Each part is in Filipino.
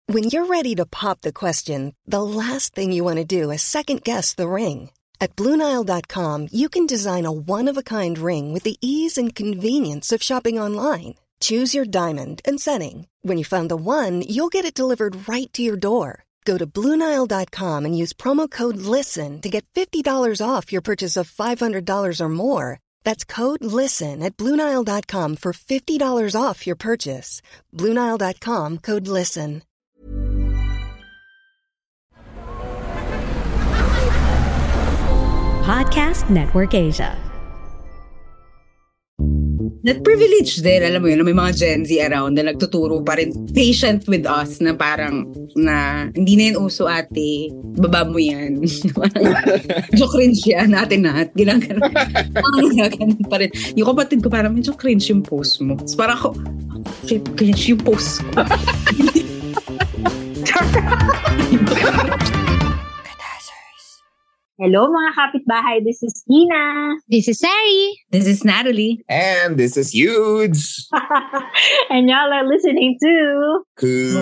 When you're ready to pop the question, the last thing you want to do is second-guess the ring. At BlueNile.com, you can design a one-of-a-kind ring with the ease and convenience of shopping online. Choose your diamond and setting. When you find the one, you'll get it delivered right to your door. Go to BlueNile.com and use promo code LISTEN to get $50 off your purchase of $500 or more. That's code LISTEN at BlueNile.com for $50 off your purchase. BlueNile.com, code LISTEN. Podcast Network Asia. That privilege din, alam mo yun, may mga Gen Z around na nagtuturo pa rin, patient with us, na parang, na hindi na yun uso ate, baba mo yan. Medyo cringe yan, ate Nat, ginaganon pa rin. Yung kapatid ko parang medyo cringe yung post mo. So parang ako, cringe yung post ko. Hello mga kapitbahay, this is Ina. This is Sari. This is Natalie. And this is Huge. And y'all are listening to Cool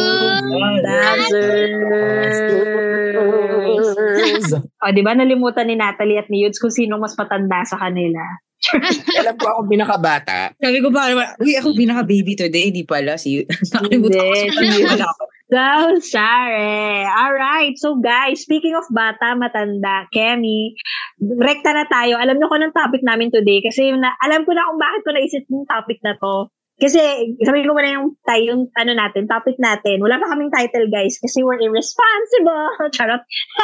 Dancers. O, di ba nalimutan ni Natalie at ni Huge kung sino mas matanda sa kanila? Alam ko ako pinakabata. Sabi ko parang, uy, ako pinaka-baby today. Hindi pala. Nakalimutan ko. So, sorry. Alright. So, guys, speaking of bata, matanda, Kemi, rekta na tayo. Alam niyo ko ng topic namin today kasi alam ko na kung bakit ko naisip yung topic na to. Kasi, sabihin ko muna yung topic natin. Wala pa kaming title, guys, kasi we're irresponsible. Charot.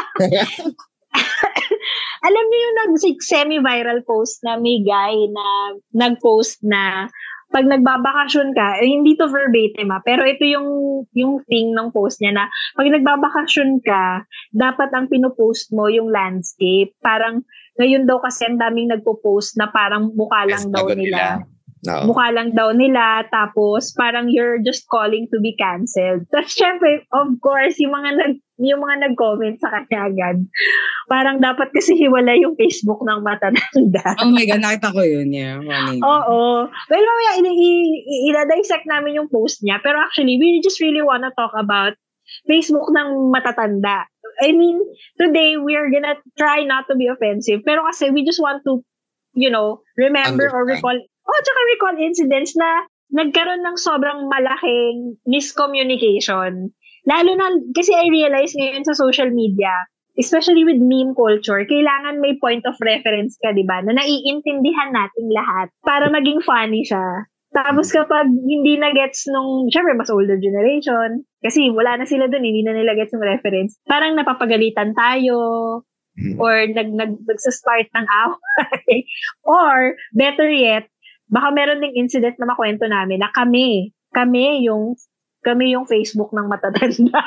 Alam niyo yung semi-viral post na may guy na nag-post na pag nagbabakasyon ka, hindi to verbatim pero ito yung thing ng post niya na pag nagbabakasyon ka, dapat ang pinopost mo yung landscape. Parang ngayon daw kasi ang daming nagpo-post na parang mukha lang daw nila. No. Mukha lang daw nila, tapos parang you're just calling to be canceled. Tapos syempre, of course, yung mga nag-comment sa kanya agad, parang dapat kasi hiwala yung Facebook ng matatanda. Oh my God, nakita ko yun. Yeah, funny. Oo. Well, mamaya, i-dissect namin yung post niya. Pero actually, we just really wanna talk about Facebook ng matatanda. I mean, today, we're gonna try not to be offensive. Pero kasi we just want to, remember or recall incidents na nagkaroon ng sobrang malaking miscommunication. Lalo na, kasi I realize ngayon sa social media, especially with meme culture, kailangan may point of reference ka, di ba? Na naiintindihan natin lahat para maging funny siya. Tapos kapag hindi na gets nung, syempre mas older generation, kasi wala na sila dun, hindi na nila gets yung reference, parang napapagalitan tayo, or nagsa-start ng away. Or, better yet, baka meron ding incident na makwento namin na kami yung Facebook ng matatanda.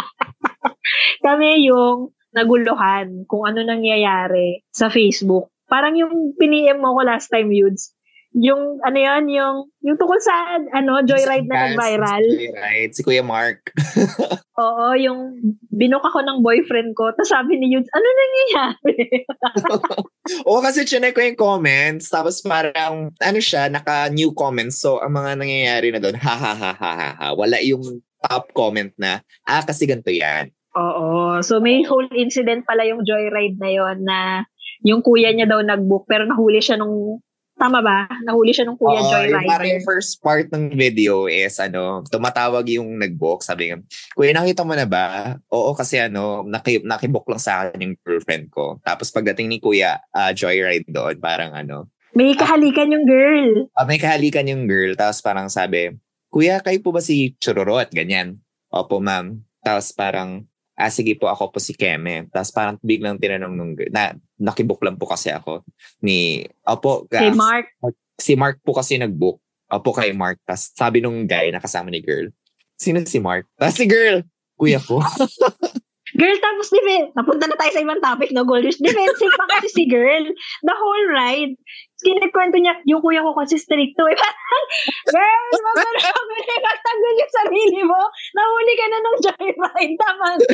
Kami yung naguluhan kung ano nangyayari sa Facebook. Parang yung piniem mo ko last time, Yudes. Yung yung tungkol sa Joyride na nag-viral. Joyride, si Kuya Mark. Oo, yung binook ako ng boyfriend ko. Tapos sabi ni Yudes, ano nangyayari? Oo, kasi chinek ko yung comments. Tapos parang, naka-new comments. So, ang mga nangyayari na doon, ha. Wala yung top comment na, kasi ganito yan. Oo. So, may whole incident pala yung Joyride na yon na yung kuya niya daw nag-book pero nahuli siya nung tama ba? Nahuli siya ng Kuya Joyrider. Parang yung first part ng video is, tumatawag yung nag-book. Sabi nga, Kuya, nakita mo na ba? Oo, kasi nakibook lang sa akin yung girlfriend ko. Tapos pagdating ni Kuya Joyride doon, parang may kahalikan yung girl. May kahalikan yung girl. Tapos parang sabi, Kuya, kayo po ba si Chururot? Ganyan. Opo, ma'am. Tapos parang, sige po, ako po si Keme. Tapos parang biglang tinanong nung na nakibook lang po kasi ako ni kay Mark. Si Mark po kasi nag-book. Opo kay Mark. Tapos sabi nung guy na kasama ni girl, sino si Mark? Tapos si girl, kuya ko. Girl, tapos napunta na tayo sa ibang topic, no? Golders. Defensive pa kasi si girl. The whole ride. Kinikwento niya, yung kuya ko kasi stricto. Girl, magtanggol yung sarili mo. Nahuli ka na nung joyride. Tama na.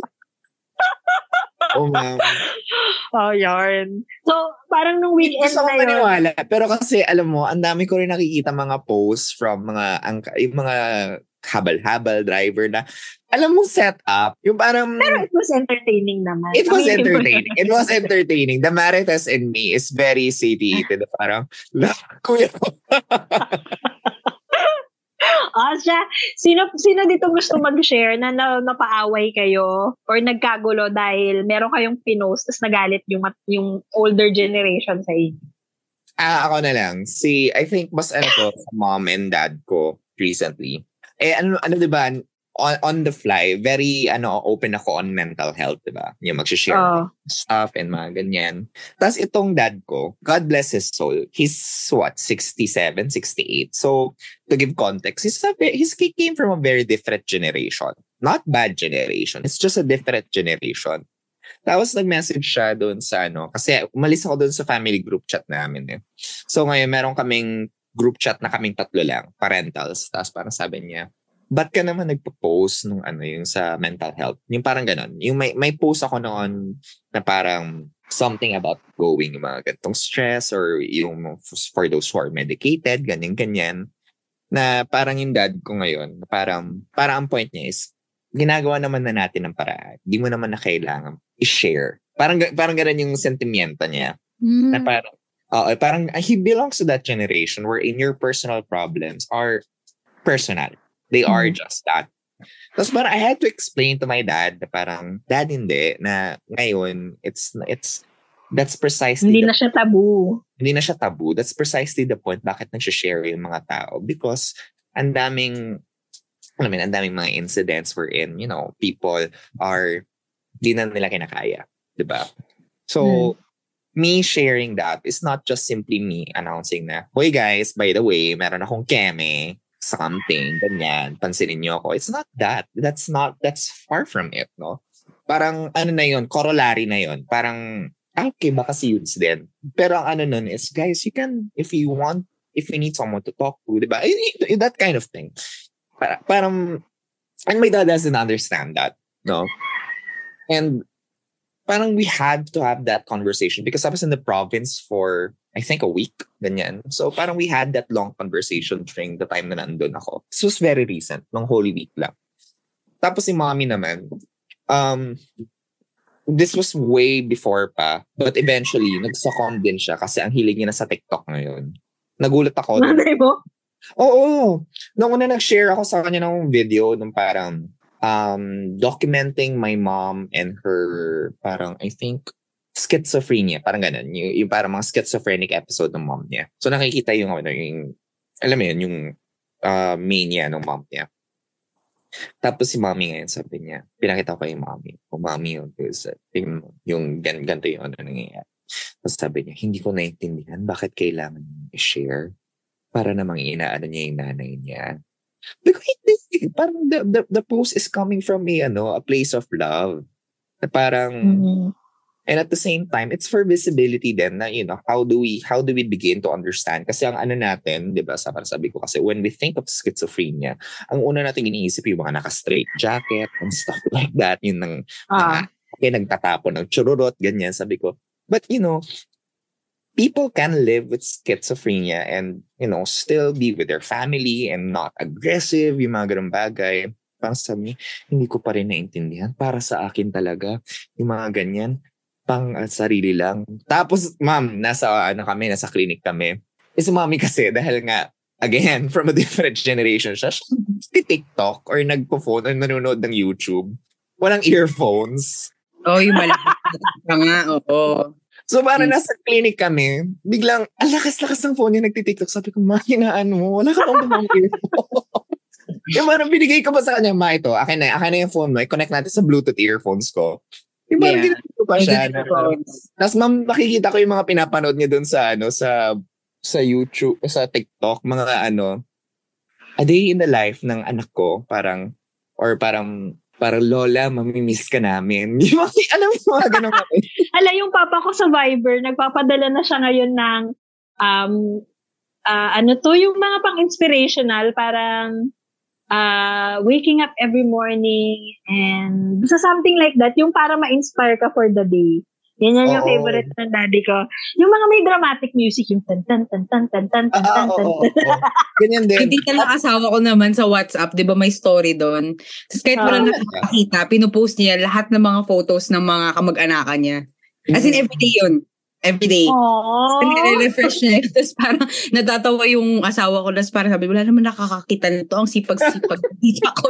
Oh, ma'am. Oh, yarn. So, parang nung weekend na yun. Maniwala. Pero kasi, alam mo, ang dami ko rin nakikita mga posts from yung mga habal-habal driver na alam mong setup, yung parang... Pero it was entertaining naman. It was entertaining. It was entertaining. The Marites and me is very satiated. Parang, kuya. Siya, sino dito gusto mag-share na napaaway kayo or nagkagulo dahil meron kayong pinost tapos nagalit yung older generation sa inyo? Ako na lang. I think mas sa mom and dad ko recently. Ano diba, on the fly, very open ako on mental health, diba? Yung mag-share stuff and mga ganyan. Tapos itong dad ko, God bless his soul, he's 67, 68. So, to give context, he came from a very different generation. Not bad generation. It's just a different generation. Tapos nag-message siya doon sa kasi umalis ako doon sa family group chat namin. So, ngayon meron kaming group chat na kaming 3 lang, parentals. Tapos parang sabi niya, ba't ka naman nagpo-post nung yung sa mental health? Yung parang ganon. Yung may post ako noon na parang something about going mga gantong stress or yung for those who are medicated, ganyan-ganyan. Na parang yung dad ko ngayon, parang ang point niya is, ginagawa naman na natin ng paraan. Di mo naman na kailangan i-share. Parang ganon yung sentimiento niya. Na parang he belongs to that generation wherein your personal problems are personal. They are just that. Tapos parang I had to explain to my dad na parang, dad hindi, na ngayon, that's precisely Hindi na siya tabu. Hindi na siya tabu. That's precisely the point bakit nagsha-share yung mga tao. Because ang daming mga incidents wherein, people are, di na nila kinakaya. Diba? So, me sharing that is not just simply me announcing na, hoy guys, by the way, meron akong keme, something, ganyan, pansinin niyo ako. It's not that. That's far from it, no? Parang, na yun, corollary na yun. Parang, okay, baka si Yudes din. Pero ang nun is, guys, you can, if you need someone to talk to, diba? That kind of thing. Parang, and my dad doesn't understand that, no? And, parang we had to have that conversation because I was in the province for, I think, a week, ganyan. So parang we had that long conversation during the time na nandun ako. This was very recent, nung Holy Week lang. Tapos si mommy naman, this was way before pa, but eventually, nagsakon din siya kasi ang hilig niya na sa TikTok ngayon. Nagulat ako. Nanay mo? Oo. Nung una nag-share ako sa kanya ng video, nung parang, documenting my mom and her, parang, I think, schizophrenia, parang ganun. Yung parang mga schizophrenic episode ng mom niya. So nakikita yung alam mo yun, yung mania ng mom niya. Tapos si mommy ngayon, sabi niya, pinakita ko yung mommy. Kung mommy yung ganito yung nangyayari. Tapos sabi niya, hindi ko naintindihan bakit kailangan i-share para namang inaano niya yung nanay niya. Because parang the post is coming from a place of love. Na parang, and at the same time, it's for visibility then na, how do we begin to understand? Kasi ang natin, di ba, sabi ko kasi when we think of schizophrenia, ang una natin iniisip yung mga naka-straight jacket and stuff like that, yun ng, nagtatapon ng chururot, ganyan, sabi ko. But, people can live with schizophrenia and, still be with their family and not aggressive, yung mga ganun bagay. Parang sabi, hindi ko pa rin naintindihan. Para sa akin talaga, yung mga ganyan. Pang sarili lang. Tapos, ma'am, nasa clinic kami. Si mommy kasi, dahil nga, again, from a different generation siya TikTok or nagpo-phone or nanonood ng YouTube. Walang earphones. Yung malapit na nga, oo. So, parang nasa clinic kami, biglang, ang lakas-lakas ng phone yung nagtitiktok. Sabi ko, ma, hinaan mo. Wala ka pang earphones. Yung parang binigay ko pa sa kanya, ma, ito, akin na yung phone mo. I-connect natin sa Bluetooth earphones ko. Yung parang ginagawa pa siya. Tapos ma'am, nakikita ko yung mga pinapanood niya dun sa YouTube, sa TikTok, mga a day in the life ng anak ko, parang lola, mamimiss ka namin. Alam mo, mga ganun. Yung papa ko sa Viber, nagpapadala na siya ngayon ng, yung mga pang-inspirational, parang, waking up every morning and so something like that, yung para ma-inspire ka for the day. Yan yung favorite ng daddy ko. Yung mga may dramatic music, yung tan-tan-tan-tan-tan-tan-tan-tan. Ganyan din. Hindi na asawa ko naman sa WhatsApp, di ba may story doon. Tapos kahit wala nakakita, pinupost niya lahat ng mga photos ng mga kamag-anakan niya. As in, everyday yun. Everyday. Aww. Nire-refresh niya. Tapos parang natatawa yung asawa ko. Tapos parang sabi, wala naman nakakakita nito. Ang sipag-sipag. Dito ako.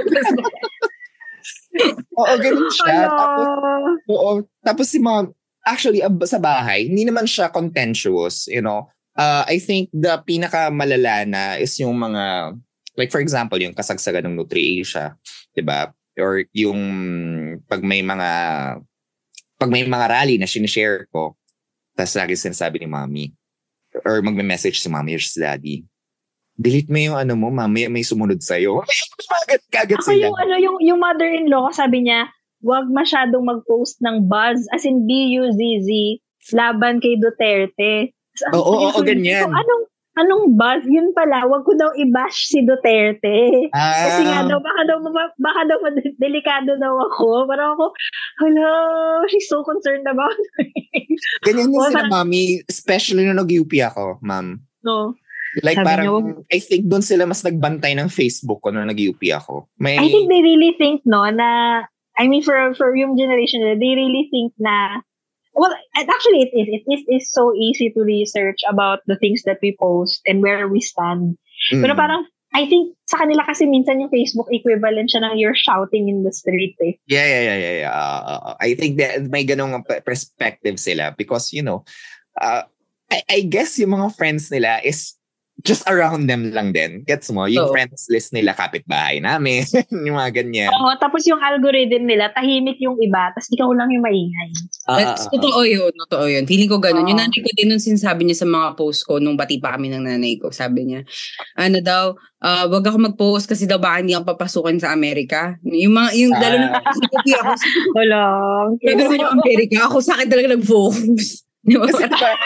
Oo, ganun siya. Tapos si mom, actually, sa bahay, hindi naman siya contentious, you know. I think the pinakamalala na is yung mga, like for example, yung kasagsagan ng Nutri-Asia, diba? Or yung pag may mga rally na sinishare ko, tapos lagi sinasabi ni mommy, or magme-message si mommy or si daddy, delete mo yung ano mo, mami, may sumunod sa'yo. Kagat ako sila. Yung mother-in-law ko, sabi niya, wag masyadong mag-post ng buzz, as in B-U-Z-Z, laban kay Duterte. Oo, ganyan. Anong buzz? Yun pala, wag ko daw i-bash si Duterte. Kasi nga daw, baka daw delikado daw ako. Parang ako, hello, she's so concerned about me. Ganyan din sila, mami, especially nung nag-UP ako, ma'am. No. Like sabi parang, I think doon sila mas nagbantay ng Facebook ko nung nag-UP ako. I think they really think, no, na, I mean, for yung generation, they really think na, well, actually, it is so easy to research about the things that we post and where we stand. Pero parang, I think, sa kanila kasi minsan yung Facebook equivalent siya ng you're shouting in the street, eh. Yeah. I think that may ganong perspective sila because, you know, I guess yung mga friends nila is just around them lang din. Gets mo? Yung friends list nila, kapitbahay namin. Yung mga ganyan. Oo, tapos yung algorithm nila, tahimik yung iba, tapos ikaw lang yung maingay. Totoo yun. Feeling ko ganun. Yung nanay ko din nun sinasabi niya sa mga post ko, nung bati pa kami ng nanay ko, sabi niya, ano daw, wag ako mag-post kasi daw baka hindi ako papasukin sa Amerika. Yung lalo na kasi ako. Wala. Sabi naman yung Amerika, ako sa akin talaga nag-focus. Gusto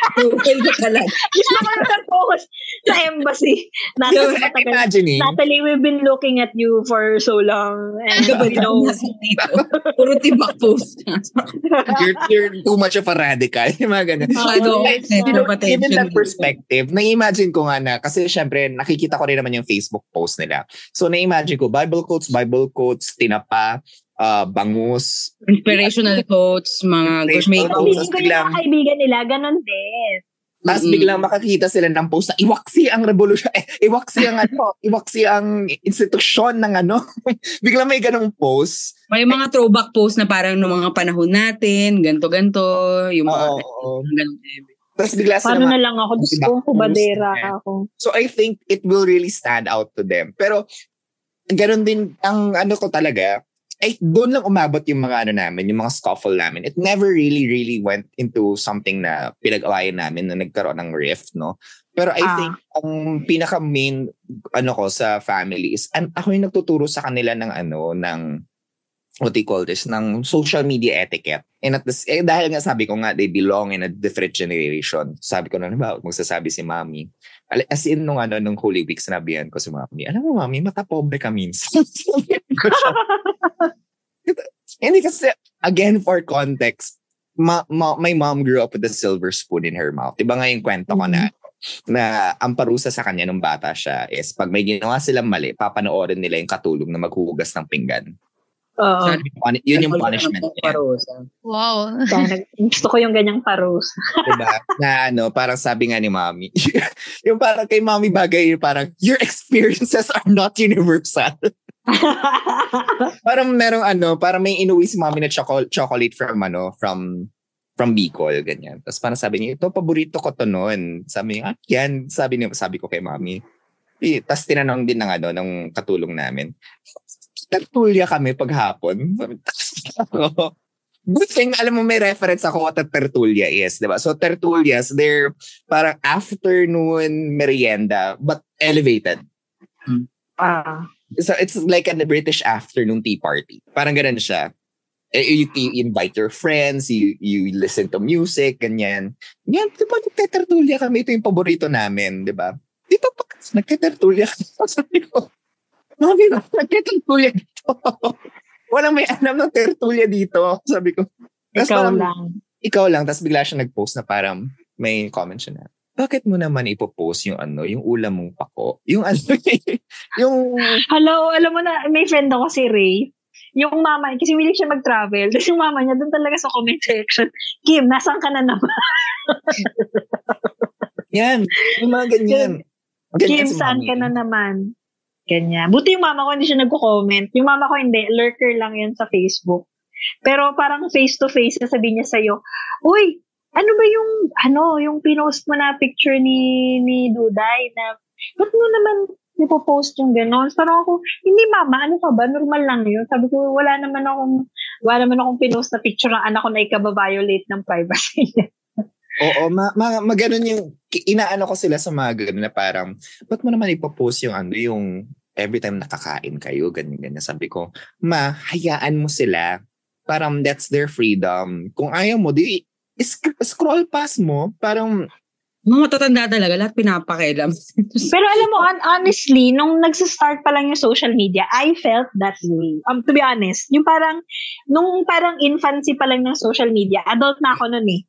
ko nag-focus sa embassy. Natalie, we've been looking at you for so long. And puro tibak post. You're too much of a radical. Yung mga ganun. Given that perspective, na-imagine ko nga na, kasi syempre, nakikita ko rin naman yung Facebook post nila. So, na-imagine ko, Bible quotes, tinapa, bangus. Inspirational quotes, mga gourmet quotes. Hindi ko yung mga kaibigan nila, ganun din. Tapos biglang makakita sila ng post na iwaksi ang revolusyon, iwaksi ang institusyon ng ano. Biglang may ganong post. May mga throwback post na parang noong mga panahon natin, ganto-ganto, yung mga ganun. Tapos bigla sila paano na lang ako, gusto kong kubadera ako. So I think it will really stand out to them. Pero ganun din ang ano ko talaga, ay doon lang umabot yung mga ano namin, yung mga scuffle namin. It never really went into something na pinag-awayan namin na nagkaroon ng rift, no? Pero I think ang pinaka-main ano ko sa family is ako yung nagtuturo sa kanila ng what do you call this, ng social media etiquette. And at dahil nga sabi ko nga, they belong in a different generation. Sabi ko na ba, magsasabi si Mami. As in, nung Holy Week, sinabihan ko si Mami, alam mo, Mami, matapobre ka minsan. Hindi kasi, again, for context, my mom grew up with a silver spoon in her mouth. Diba nga yung kwento ko na ang parusa sa kanya nung bata siya is pag may ginawa silang mali, papanoorin nila yung katulong na maghuhugas ng pinggan. Yun yung punishment niya. Wow. Gusto ko yung ganyang parusa. Diba? Na parang sabi nga ni Mami, yung parang kay Mami bagay, parang your experiences are not universal. Parang merong parang may inuwi si Mami na chocolate from Bicol, ganyan. Tapos parang sabi niya, ito, paborito ko to noon. Sabi niya, yan. Sabi ko kay Mami. Tapos tinanong din ng katulong namin. Tertulia kami paghapon. Good thing, alam mo, may reference ako what a tertulia is, diba? So, tertulias, they're parang afternoon merienda, but elevated. So, it's like a British afternoon tea party. Parang ganun siya. You invite your friends, you listen to music, ganyan. Yan, diba, nagtetertulia kami. Ito yung paborito namin, diba? Di ba pa nagtetertulia kami? Sabi ko, Mami, nagtetertulia dito. Walang may alam ng tertulia dito. Sabi ko. Ikaw lang. ikaw lang, tapos bigla siya nag-post na parang may comment siya na, bakit mo naman ipopost yung yung ulam mong pako? Yung yung... Hello, alam mo na, may friend ako si Ray. Yung mama, kasi willing siya mag-travel. Tapos yung mama niya, doon talaga sa comment section, Kim, nasaan ka na naman? Yan, yung mga ganyan. Kim, saan ka na naman? Ganyan. Buti yung mama ko hindi siya nagko-comment. Yung mama ko hindi, lurker lang yan sa Facebook. Pero parang face-to-face, sasabihin niya sa'yo, uy, ano ba yung pinost mo na picture ni Duday na, ba't mo naman nipopost yung gano'n? Parang ako, hindi mama, ano ka ba? Normal lang yun. Sabi ko, wala naman akong pinost na picture ng anak ko na ikababiolate ng privacy niya. Oo, maganon yung, inaano ko sila sa mga gano'n na parang, ba't mo naman ipopost yung every time nakakain kayo, ganyan. Sabi ko, hayaan mo sila. Parang that's their freedom. Kung ayaw mo, di scroll past mo, parang mga matatanda talaga, lahat pinapakialam. Pero alam mo, honestly, nung nagsistart pa lang yung social media, I felt that way. To be honest, nung parang infancy pa lang ng social media, adult na ako nun eh.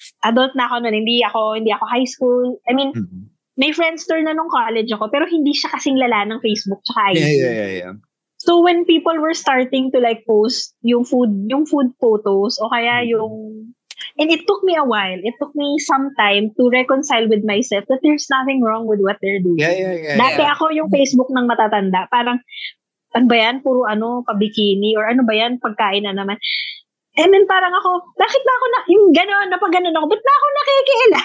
Hindi ako high school. I mean, may Friendster na nung college ako, pero hindi siya kasing lala ng Facebook tsaka IG. Yeah. So when people were starting to like post yung food photos o kaya and it took me a while. It took me some time to reconcile with myself that there's nothing wrong with what they're doing. Yeah. Dati ako yung Facebook ng matatanda. Parang, ano ba yan? Puro pabikini or ano ba yan? Pagkain na naman. And then parang ako, bakit ba ako yung gano'n, napag-ganon ako, ba't ba ako nakikialam?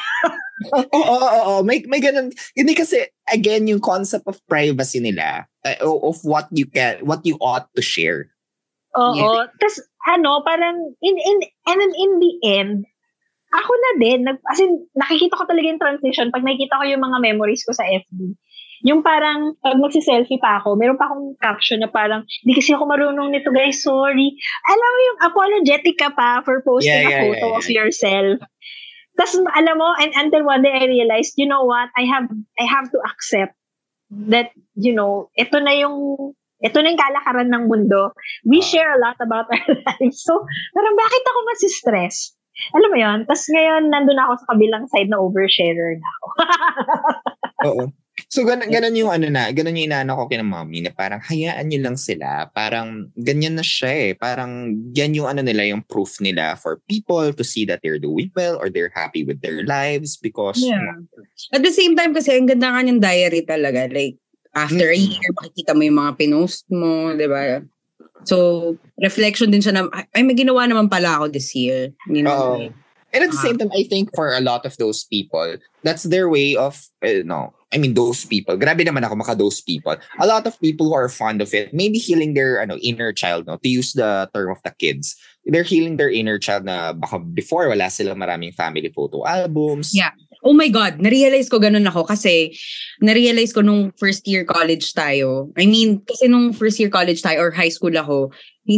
Oo. May ganon. Hindi kasi, again, yung concept of privacy nila, of what you ought to share. Oo. Yeah. Tapos, parang, in the end, ako na din, as in, nakikita ko talaga yung transition pag nakikita ko yung mga memories ko sa FB. Yung parang, pag magsiselfie pa ako, meron pa akong caption na parang, di kasi ako marunong nito guys, sorry. Alam mo yung apologetic ka pa for posting a photo of yourself. Tapos, alam mo, and until one day I realized, you know what, I have to accept that, ito na yung kalakaran ng mundo. We share a lot about our lives. So, parang bakit ako masistress? Alam mo yun? Tapos ngayon, nandun ako sa kabilang side na oversharer na ako. Oo. So, ganun yung ganun yung inaano ko kina mommy na parang hayaan nyo lang sila. Parang ganyan na siya eh. Parang yan yung nila, yung proof nila for people to see that they're doing well or they're happy with their lives because... Yeah. At the same time kasi, ang ganda nga yung diary talaga. Like, after a year, makikita mo yung mga pinost mo, di ba? So, reflection din siya na, may ginawa naman pala ako this year. And at the same time, I think for a lot of those people, that's their way of, those people. Grabe naman ako those people. A lot of people who are fond of it, maybe healing their inner child, to use the term of the kids. They're healing their inner child na baka before wala silang maraming family photo albums. Yeah. Oh my God, narealize ko ganun ako kasi narealize ko nung first year college tayo. I mean, kasi nung first year college tayo or high school ako,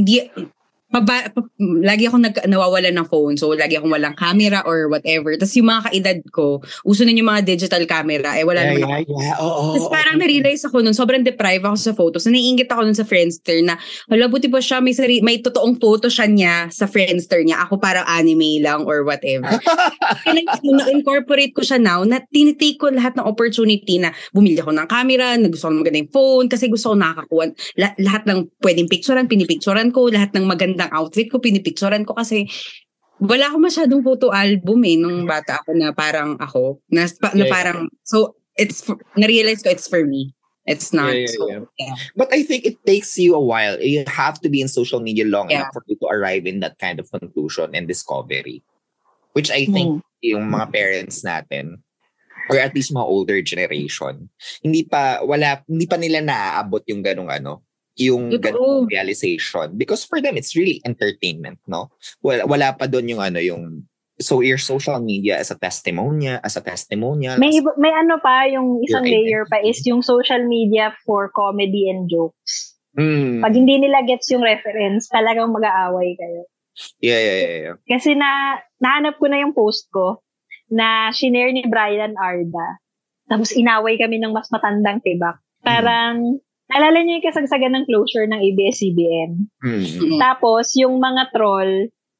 lagi akong nawawala ng phone. So, lagi akong walang camera or whatever. Tapos yung mga kaedad ko, uso na yung mga digital camera. Wala naman ako. Tapos parang na-realize ako nun, sobrang deprive ako sa photos. Naiingit ako nun sa Friendster na, buti pa siya, may totoong photo siya niya sa Friendster niya. Ako parang anime lang or whatever. Na-incorporate ko siya now, na tinitake ko lahat ng opportunity na bumili ako ng camera, na gusto ko ng magandang phone, kasi gusto ko nakakakuha. Lahat ng pwedeng picturean, pinipicturean ko, lahat ng magandang outfit ko, pinipicturean ko kasi wala ako masyadong photo album nung bata ako na parang ako. Na parang, so, na-realize ko it's for me. It's not. Yeah. But I think it takes you a while. You have to be in social media long enough for you to arrive in that kind of conclusion and discovery. Which I think yung mga parents natin, or at least mga older generation, hindi pa nila naaabot yung ganong yung ganung realization, because for them it's really entertainment, no? Wala pa doon yung so your social media as a testimonial. May yung isang layer pa is yung social media for comedy and jokes. Pag hindi nila gets yung reference, talagang mag-aaway kayo. Yeah. Kasi nahanap ko na yung post ko na shinare ni Brian Arda. Tapos inaway kami ng mas matandang tibak. Parang naalala niyo yung kasagsagan ng closure ng ABS-CBN. Tapos, yung mga troll,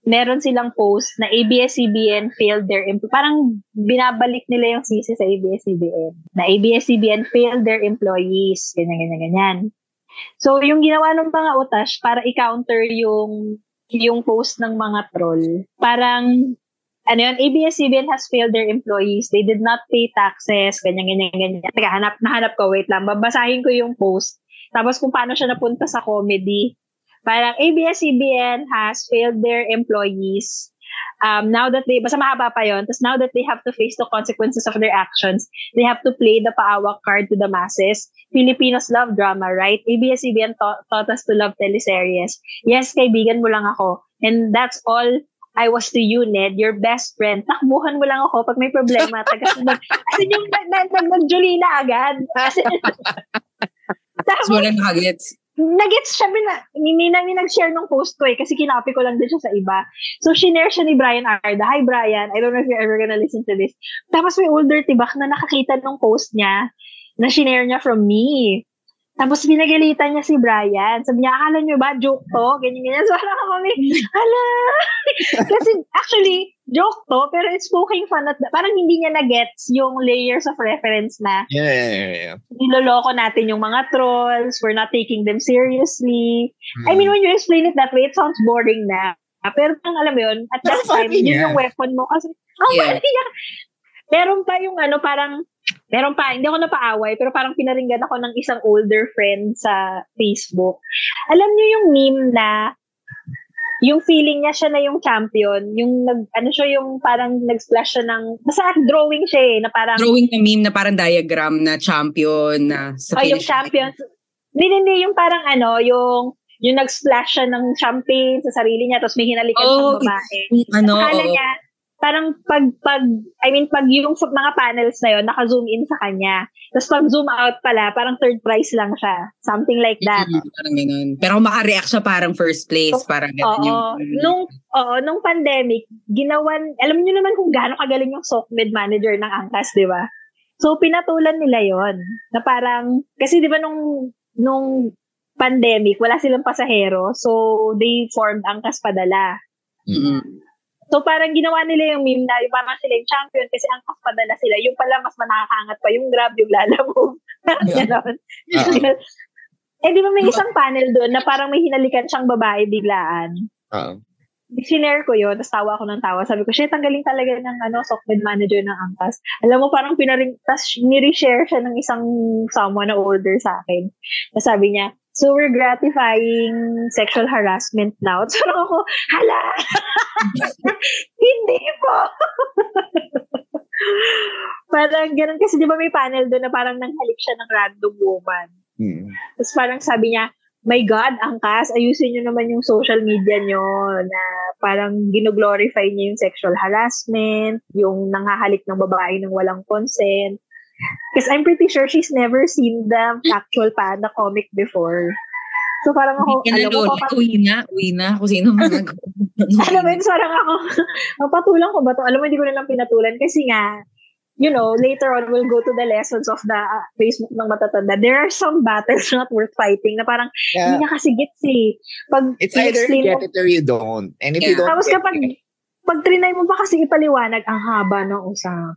meron silang post na ABS-CBN failed their parang binabalik nila yung sisi sa ABS-CBN na ABS-CBN failed their employees, ganyan. So yung ginawa ng mga utas para i-counter yung post ng mga troll, parang ABS-CBN has failed their employees, they did not pay taxes, ganyan. Teka, nahanap ko, wait lang, babasahin ko yung post tapos kung paano siya napunta sa comedy. Parang ABS-CBN has failed their employees. Now that basta mahaba pa yun. Tapos now that they have to face the consequences of their actions, they have to play the paawak card to the masses. Filipinos love drama, right? ABS-CBN taught us to love teleseries. Yes, kaibigan mo lang ako. And that's all I was to you, Ned, your best friend. Takbuhan mo lang ako pag may problema. Kasi yung nag-Julina agad. Tapos walang nuggets. Nagets siya, hindi namin nag-share ng post ko kasi kinapi ko lang din siya sa iba. So, shinare siya ni Brian Arda. Hi, Brian. I don't know if you're ever gonna listen to this. Tapos may older tibak na nakakita ng post niya na shinare niya from me. Tapos pinagalitan niya si Brian. Sabi niya, akala niyo ba, joke to? Ganyan. So, parang kami, hala. Kasi, actually, joke to, pero it's poking fun at, parang hindi niya na-gets yung layers of reference na niloloko natin yung mga trolls, we're not taking them seriously. I mean, when you explain it that way, it sounds boring na. Pero alam mo yun, at that time, yun yung weapon mo. Kasi, meron pa yung hindi ako napaaway, pero parang pinaringgan ako ng isang older friend sa Facebook. Alam niyo yung meme na yung feeling niya siya na yung champion, yung yung parang nag-splash siya ng, basta drawing siya na parang drawing na meme na parang diagram na champion na sa yung champion. Hindi yung parang yung nag-splash siya ng champagne sa sarili niya tapos may hinalikan siyang babae. Akala niya parang pag yung mga panels na yun, naka-zoom in sa kanya. Tapos pag zoom out pala, parang third prize lang siya. Something like that. Parang ganun. Pero maka-react siya parang first place. Parang ganun nung pandemic, alam niyo naman kung gaano kagaling yung SOCMED manager ng Angkas, di ba? So, pinatulan nila yon na parang, kasi di ba nung pandemic, wala silang pasahero. So, they formed Angkas Padala. Mm-hmm. So, parang ginawa nila yung meme na yung parang sila yung champion kasi ang padala sila. Yung pala, mas nakakaangat pa yung Grab, yung Lalamove. Ganon. Di ba may isang panel doon na parang may hinalikan siyang babae biglaan. Sinare ko yun, tapos tawa ako ng tawa. Sabi ko, shit, ang galing talaga ng SOCMED manager ng Angkas. Alam mo, parang tapos nire-share siya ng isang someone na older sa akin. Tapos sabi niya, so we're gratifying sexual harassment now. So ako, hala! Hindi po! Parang ganun. Kasi di ba may panel doon na parang nanghalik siya ng random woman. Tapos parang sabi niya, my God, Angkas, ayusin nyo naman yung social media nyo na parang gino-glorify niya yung sexual harassment, yung nanghahalik ng babae ng walang consent. Because I'm pretty sure she's never seen the actual Panda comic before. So parang ako, uwi na, kung sino man alam mo, parang ako, mapatulang ko ba to? Alam mo, hindi ko na lang pinatulan kasi nga, later on, we'll go to the lessons of the Facebook ng matatanda. There are some battles not worth fighting na parang, hindi niya kasi gets it's either you get it or you don't. And if you don't tapos pag trinay mo ba kasi ipaliwanag, ang haba ng usapan.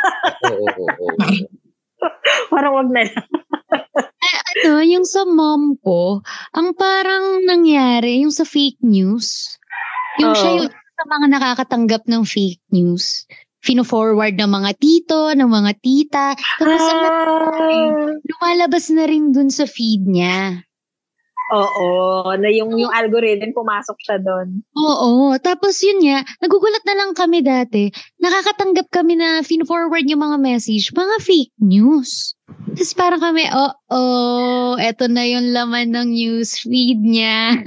Parang wag na lang. Yung sa mom ko, ang parang nangyari, yung sa fake news, siya yung sa mga nakakatanggap ng fake news, fino-forward ng mga tito, ng mga tita, tapos lumalabas na rin dun sa feed niya. Oo, na yung algorithm pumasok siya doon. Oo, tapos yun nga, nagugulat na lang kami dati. Nakakatanggap kami na forward yung mga message, mga fake news. Tapos parang kami, eto na yung laman ng news feed niya.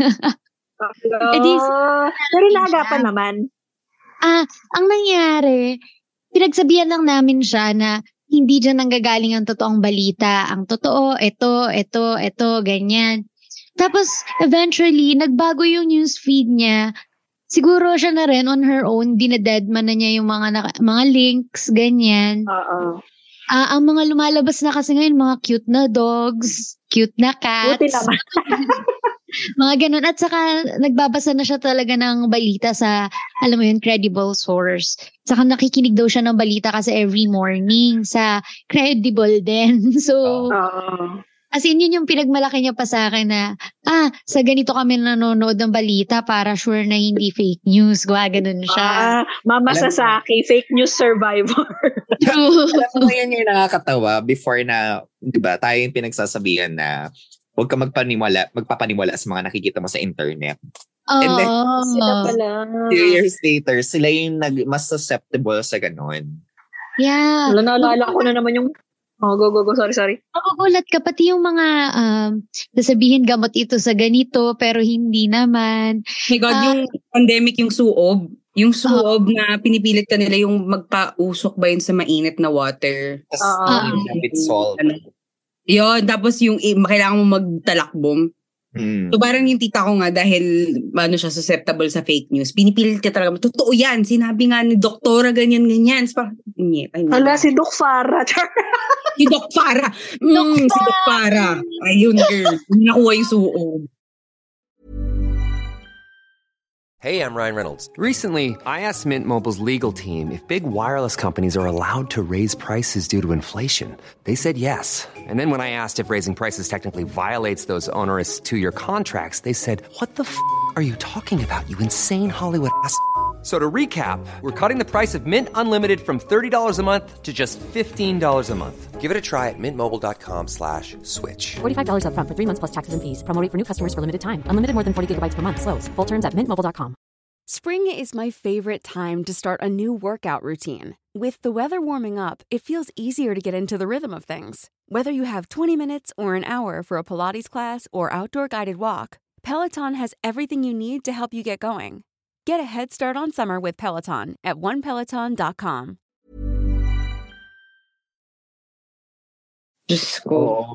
Pero naagapan naman. Ang nangyari, pinagsabihan lang namin siya na hindi dyan nanggagaling ang totoong balita. Ang totoo, ito, ganyan. Tapos, eventually, nagbago yung newsfeed niya. Siguro siya na rin on her own, dinadedman na niya yung mga links, ganyan. Oo. Ang mga lumalabas na kasi ngayon, mga cute na dogs, cute na cats. Buti naman. Mga ganun. At saka, nagbabasa na siya talaga ng balita sa, alam mo yun, credible source. Saka nakikinig daw siya ng balita kasi every morning sa credible din. So, as in, yun yung pinagmalaki niya pa sa akin na, sa ganito kami nanonood ng balita para sure na hindi fake news. Ganun siya. Mama Sasaki, fake news survivor. True. Alam mo, yan yung nakakatawa before na, di ba, tayo yung pinagsasabihan na huwag ka magpapaniwala sa mga nakikita mo sa internet. And then, sila pala. 2 years later, sila yung mas susceptible sa ganun. Yeah. Naalala ko na naman yung go. Sorry. Magugulat ka. Pati yung mga sasabihin gamot ito sa ganito, pero hindi naman. My God, yung pandemic, yung suob. Yung suob na pinipilit ka nila yung magpausok ba yun sa mainit na water. With salt. Yun, tapos yung kailangan mo magtalakbong. So parang yung tita ko nga dahil siya susceptible sa fake news, pinipilit ka talaga, totoo yan, sinabi nga ni doktora ganyan. Hala, si Doc Farah. Si Doc Farah. Si Doc Farah. Ayun, girl. Nakuha yung suob. Hey, I'm Ryan Reynolds. Recently, I asked Mint Mobile's legal team if big wireless companies are allowed to raise prices due to inflation. They said yes. And then when I asked if raising prices technically violates those onerous 2-year contracts, they said, "What the are you talking about, you insane Hollywood ass?" So to recap, we're cutting the price of Mint Unlimited from $30 a month to just $15 a month. Give it a try at mintmobile.com/switch. $45 up front for 3 months plus taxes and fees. Promo rate for new customers for limited time. Unlimited more than 40 gigabytes per month. Slows full terms at mintmobile.com. Spring is my favorite time to start a new workout routine. With the weather warming up, it feels easier to get into the rhythm of things. Whether you have 20 minutes or an hour for a Pilates class or outdoor guided walk, Peloton has everything you need to help you get going. Get a head start on summer with Peloton at onepeloton.com. Diyos ko.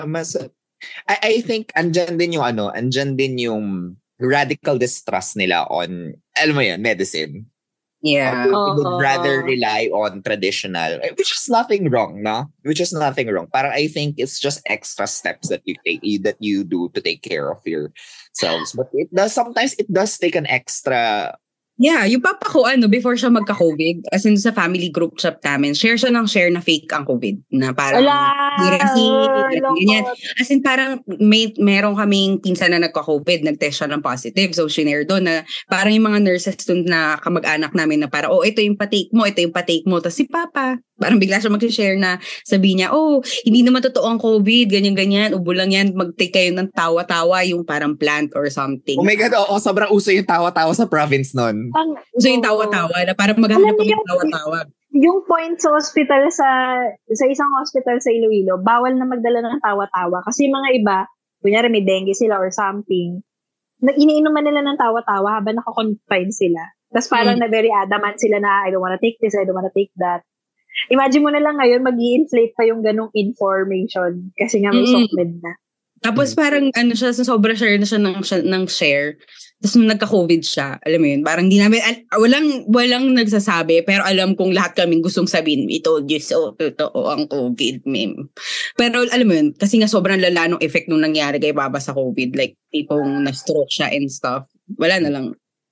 I think andyan din yung radical distrust nila on, alam mo yan, medicine. Yeah. People would rather rely on traditional, which is nothing wrong, no? Which is nothing wrong. Parang I think it's just extra steps that you do to take care of yourselves. But sometimes it does take an extra. Yeah, yung papa ko, before siya magka-COVID, as in sa family group chat namin, share na fake ang COVID. Na parang, ganyan. As in parang, meron kaming pinsan na nagka-COVID, nag-test siya ng positive. So, shinare doon na parang yung mga nurses doon na kamag-anak namin na parang, ito yung patake mo. Tapos si papa, parang bigla siya mag-share na sabi niya, hindi naman totoo ang COVID, ganyan-ganyan, ubo lang yan, mag-take kayo ng tawa-tawa, yung parang plant or something. Oh my God, sobrang uso yung tawa-tawa sa province nun. Uso yung tawa-tawa, na parang maghanap ng tawa-tawa. Yung point sa hospital sa isang hospital sa Iloilo, bawal na magdala ng tawa-tawa. Kasi mga iba, kunyari may dengue sila or something, iniinuman nila ng tawa-tawa habang naka-confine sila. Tapos parang na very adamant sila na, I don't wanna take this, I don't wanna take that. Imagine mo na lang ngayon, mag-i-inflate pa yung ganong information kasi nga may SOCMED na. Tapos parang siya, sobra share na siya ng share. Tapos nung nagka-COVID siya, alam mo yun, parang di namin, walang nagsasabi, pero alam kong lahat kaming gustong sabihin, ito, totoo ang COVID, meme. Pero alam mo yun, kasi nga sobrang lala nung effect nung nangyari kay Baba sa COVID, like, tipong na-stroke siya and stuff. Wala na lang.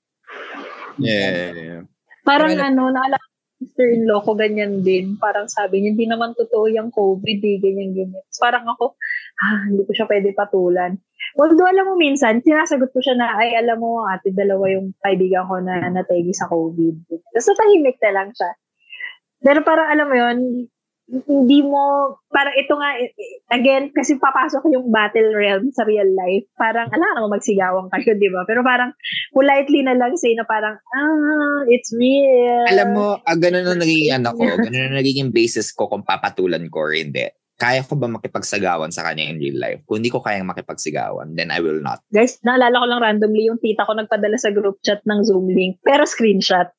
Yeah. Parang naalala sister-in-law ko ganyan din. Parang sabi niya, hindi naman totoo yung COVID, ganyan. Parang ako, hindi ko siya pwede patulan. Although alam mo minsan, sinasagot ko siya na, ay alam mo, ate, dalawa yung kaibigan ko na nategi sa COVID. Tapos tahimik na lang siya. Pero parang alam mo yun, hindi mo, parang ito nga, again, kasi papasok yung battle realm sa real life. Parang, alam mo, magsigawan kayo, di ba? Pero parang, politely na lang say na parang, it's real. Alam mo, ganun na naging ganun na naging basis ko kung papatulan ko or hindi. Kaya ko ba makipagsagawan sa kanya in real life? Kung hindi ko kayang makipagsigawan, then I will not. Guys, naalala ko lang randomly yung tita ko nagpadala sa group chat ng Zoom link, pero screenshot.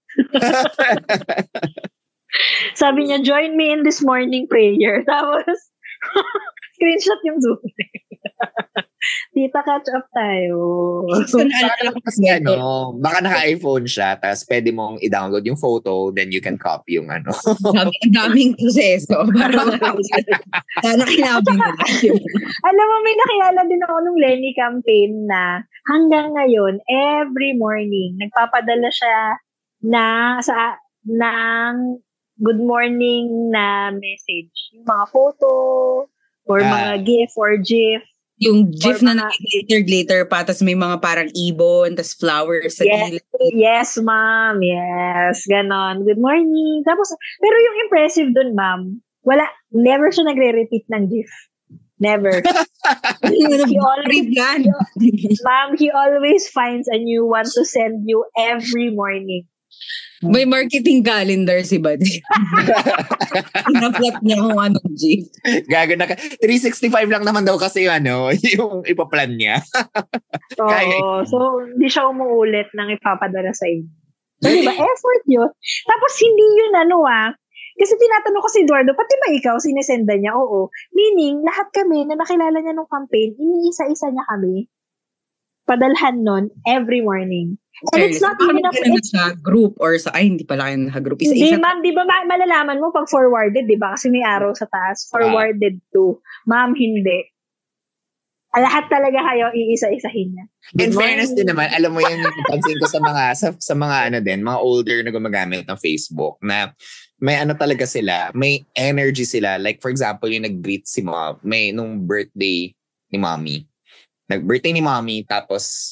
Sabi niya, join me in this morning prayer. Tapos, screenshot yung Zoom link. Tita, catch up tayo. So, naalala ko kasi baka naka-iPhone siya, tapos pwede mong i-download yung photo, then you can copy yung ano. Ang daming proseso. Sana kinabing nila. Alam mo, may nakilala din ako nung Lenny campaign na hanggang ngayon, every morning, nagpapadala siya ng good morning na message. Yung mga photo, or mga GIF or GIF. Yung GIF na glitter pa, tapos may mga parang ibon, tapos flowers sa gilid. Yes, ma'am. Yes. Ganon. Good morning. Tapos, pero yung impressive dun, ma'am, never siya nagre-repeat ng GIF. Never. Ma'am, he always finds a new one to send you every morning. May marketing calendar si Buddy. Ina-plot niya kung anong GIF. Gago na 365 lang naman daw kasi yung ipaplan niya. Oo. So, hindi siya umuulit nang ipapadala sa inyo. So, diba? Effort yun. Tapos, hindi yun kasi tinatanong ko si Eduardo, pati ba ikaw, sinesenda niya? Oo. Meaning, lahat kami na nakilala niya nung campaign, iniisa-isa niya kami. Padalhan nun every morning. And it's not even sa group or sa, hindi pala kayo naka-group. Hindi, ma'am, di ba malalaman mo pag forwarded, di ba? Kasi may arrow sa taas. Forwarded to. Ma'am, hindi. Lahat talaga kayo, iisa-isahin niya. In fairness din naman, alam mo yan, pansin ko sa mga mga older na gumagamit ng Facebook, na may talaga sila, may energy sila. Like, for example, yung nag-greet si mom, nung birthday ni mommy. Nag-birthday ni mommy, tapos,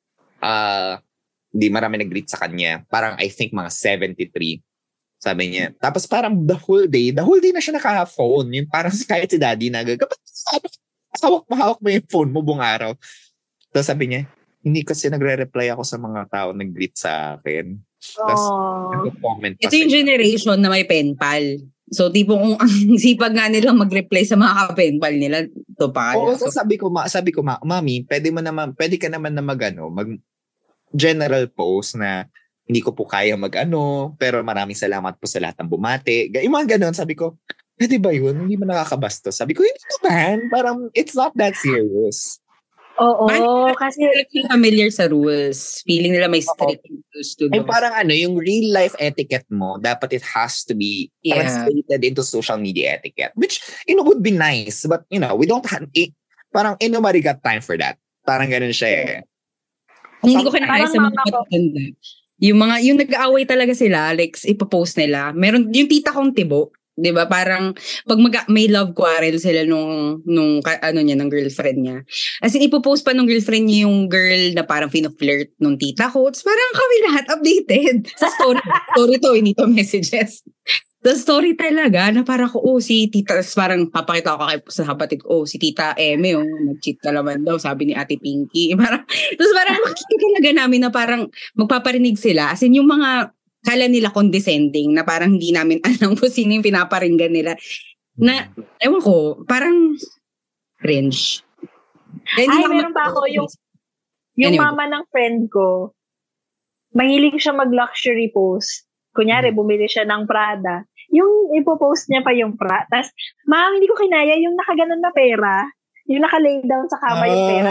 hindi marami nag-greet sa kanya. Parang, I think, mga 73. Sabi niya. Tapos parang the whole day na siya naka-phone. Yung parang kahit si daddy hawak mo yung phone mo buong araw. Tapos sabi niya, hindi kasi nagre-reply ako sa mga tao nag-greet sa akin. Tapos, nag-comment pa. Ito yung generation na may pen pal. So, tipong kung ang sipag nga nilang mag-reply sa mga ka-pen pal nila, ito pa. Oo, so sabi ko, mami, pwede ka naman na mag general post na hindi ko po kaya pero maraming salamat po sa lahat ng bumate. Yung mga ganon, sabi ko, pwede ba yun? Hindi mo nakakabastos. Sabi ko, hindi naman. Parang, it's not that serious. Oo, kasi familiar sa rules. Feeling nila may strict rules to do. Ay, parang yung real life etiquette mo, dapat it has to be translated into social media etiquette. Which, would be nice. But, we don't have, parang, nobody got time for that. Parang ganun siya Hindi ko kinakaya sa mga patanda. Yung nag-aaway talaga sila, like, ipopost nila. Meron, yung tita kong Tibo, di ba? Parang, pag may love quarrel sila nung ng girlfriend niya. As in, ipopost pa nung girlfriend niya yung girl na parang flirt nung tita ko. Tapos parang kami lahat updated. Sa story to, hindi to messages. The story talaga na parang ko, si tita, parang papakita ko sa kapatid ko, si tita Eme, nag-cheat ka naman daw, sabi ni Ate Pinky. Tapos parang makikita talaga namin na parang magpaparinig sila. As in, yung mga kala nila condescending, na parang hindi namin alam kung sino yung pinaparinggan nila. Na, ewan ko, parang cringe. Meron pa ako, yung mama ng friend ko, mahilig siya mag-luxury post. Kunyari, bumili siya ng Prada. Yung ipopost niya pa yung Tapos, ma'am, hindi ko kinaya yung nakaganon na pera. Yung nakalay down sa kama yung pera.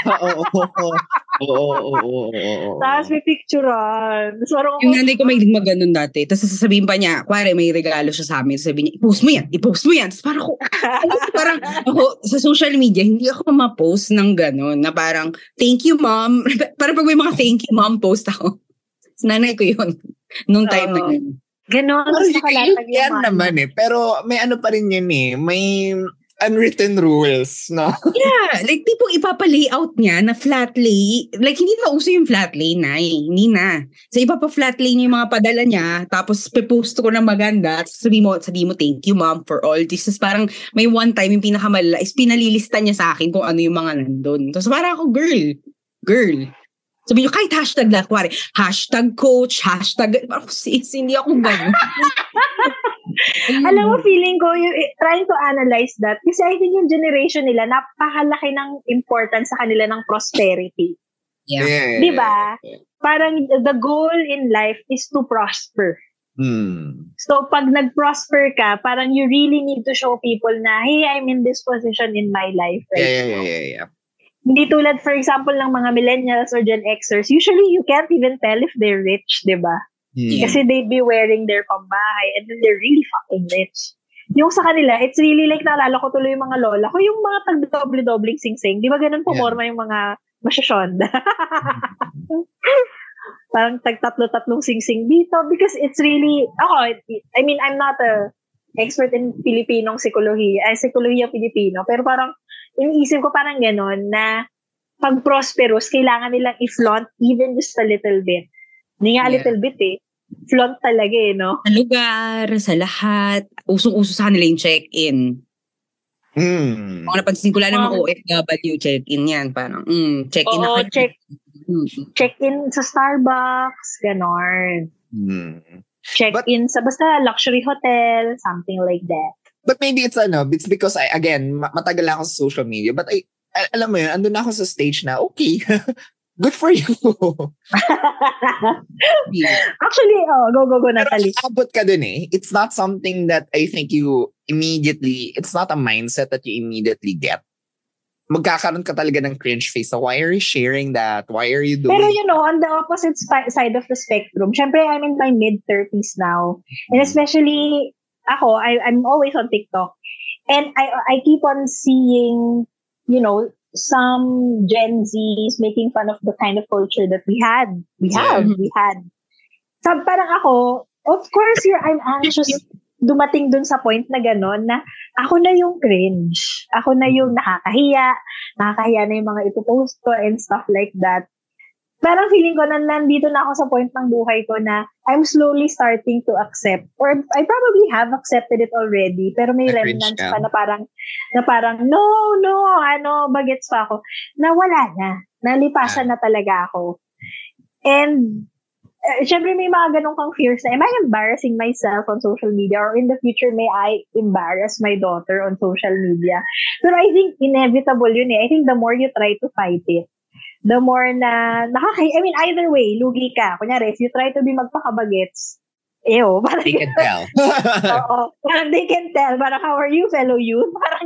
Oo. Tapos may picturean. Yung nanay ko may maganon dati. Tapos sasabihin pa niya, kuwari may regalo siya sa amin. Sasabihin niya, i-post mo yan. Tapos parang ako, sa social media, hindi ako ma-post ng ganon. Na parang, thank you, mom. Parang pag may mga thank you, mom, post ako. Nanay ko yun. Nung time na yun. Ganon. Yan naman Pero may pa rin yun May unwritten rules, no? Yeah. Like, tipong ipapa-layout niya na flat lay. Like, hindi na uso yung flat lay na Hindi na. So, ipapa-flat lay niya yung mga padala niya. Tapos, pipost ko na maganda. Sabi mo, thank you, mom, for all this. Tapos, parang may one time, yung pinakamalala is pinalilista niya sa akin kung ano yung mga nandun. Tapos, parang ako, girl. Sabi nyo, kahit hashtag lang, kuwari, hashtag coach, hashtag, hindi ako gano'n. Alam mo, feeling ko, trying to analyze that, kasi I think yung generation nila, napakalaki ng importance sa kanila ng prosperity. Yeah. Diba? Parang the goal in life is to prosper. So, pag nag-prosper ka, parang you really need to show people na, hey, I'm in this position in my life right now. Yeah. Hindi tulad, for example, ng mga millennials or Gen Xers, usually you can't even tell if they're rich, di ba? Kasi they'd be wearing their pambahay and then they're really fucking rich. Yung sa kanila, it's really like, naalala ko tuloy yung mga lola ko, yung mga tag-doble-dobling sing-sing. Di ba ganun puporma yung mga masyasyonda? Parang tag-tatlo-tatlong sing-sing dito because it's really, I mean, I'm not a expert in Filipinong psikolohiya Pilipino, pero parang iniisip ko parang gano'n na pag prosperous, kailangan nilang i-flaunt even just a little bit. Hindi nga a little bit flaunt talaga no? Sa lugar, sa lahat, usong-uso sa kanila yung check-in. Kung napansin ko lang ng mga OFW, check-in yan. Parang, check-in na kayo. Check-in sa Starbucks, ganon. Check-in sa basta luxury hotel, something like that. But maybe it's because again, matagal na ako sa social media, but alam mo yun, andun na ako sa stage na, okay, good for you. Actually, go, Natalie. Pero abot ka dun it's not something that I think it's not a mindset that you immediately get. Magkakaroon ka talaga ng cringe face. So why are you sharing that? Why are you doing? Pero on the opposite side of the spectrum, syempre I'm in my mid-30s now. And especially ako, I'm always on TikTok. And I keep on seeing, some Gen Zs making fun of the kind of culture that we had. We had. So parang ako, of course, I'm anxious dumating dun sa point na gano'n na ako na yung cringe. Ako na yung nakakahiya na yung mga ipopost ko and stuff like that. Parang feeling ko na nandito na ako sa point ng buhay ko na I'm slowly starting to accept, or I probably have accepted it already, pero may remnants pa na parang no, bagets pa ako, na wala na, nalipasan na talaga ako. And syempre may mga ganun kang fears na, am I embarrassing myself on social media, or in the future may I embarrass my daughter on social media? Pero I think inevitable yun I think the more you try to fight it, the more na either way, lugi ka. Kunyari, if you try to be magpakabagets, parang they can tell. Oo, parang they can tell. Parang, how are you, fellow youth? Parang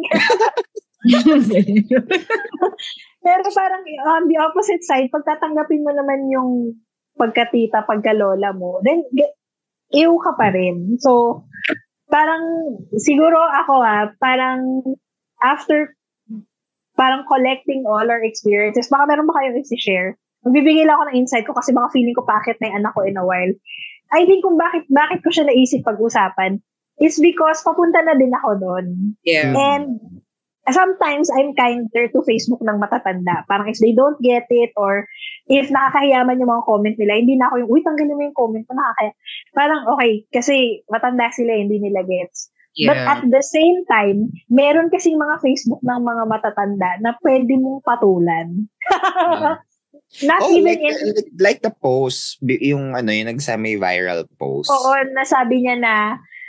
pero parang on the opposite side, pag tatanggapin mo naman yung pagkatita, pagkalola mo, then ew ka pa rin. So, parang siguro ako parang after parang collecting all our experiences, baka meron ba kayong i-share? Magbibigay lang ako ng insight ko kasi baka feeling ko bakit na yung anak ko in a while. I think kung bakit ko siya naisip pag-usapan is because papunta na din ako doon. Yeah. And sometimes I'm kinder to Facebook ng matatanda. Parang if they don't get it or if nakakahiyaman yung mga comment nila, hindi na ako yung, tanggalin mo yung comment ko, nakakaya. Parang okay, kasi matanda sila, hindi nila gets. Yeah. But at the same time, meron kasing mga Facebook ng mga matatanda na pwede mong patulan. Not even like the post, yung nag-semi-viral post. Oo, nasabi niya na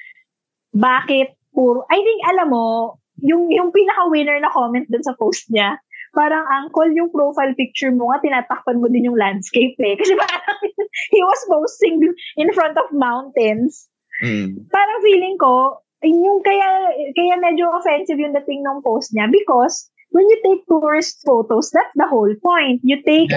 bakit I think alam mo, yung pinaka-winner na comment dun sa post niya, parang uncle, yung profile picture mo nga, tinatakpan mo din yung landscape Kasi parang he was posting in front of mountains. Parang feeling ko, yung kaya medyo offensive yung dating ng post niya because when you take tourist photos, that's the whole point. You take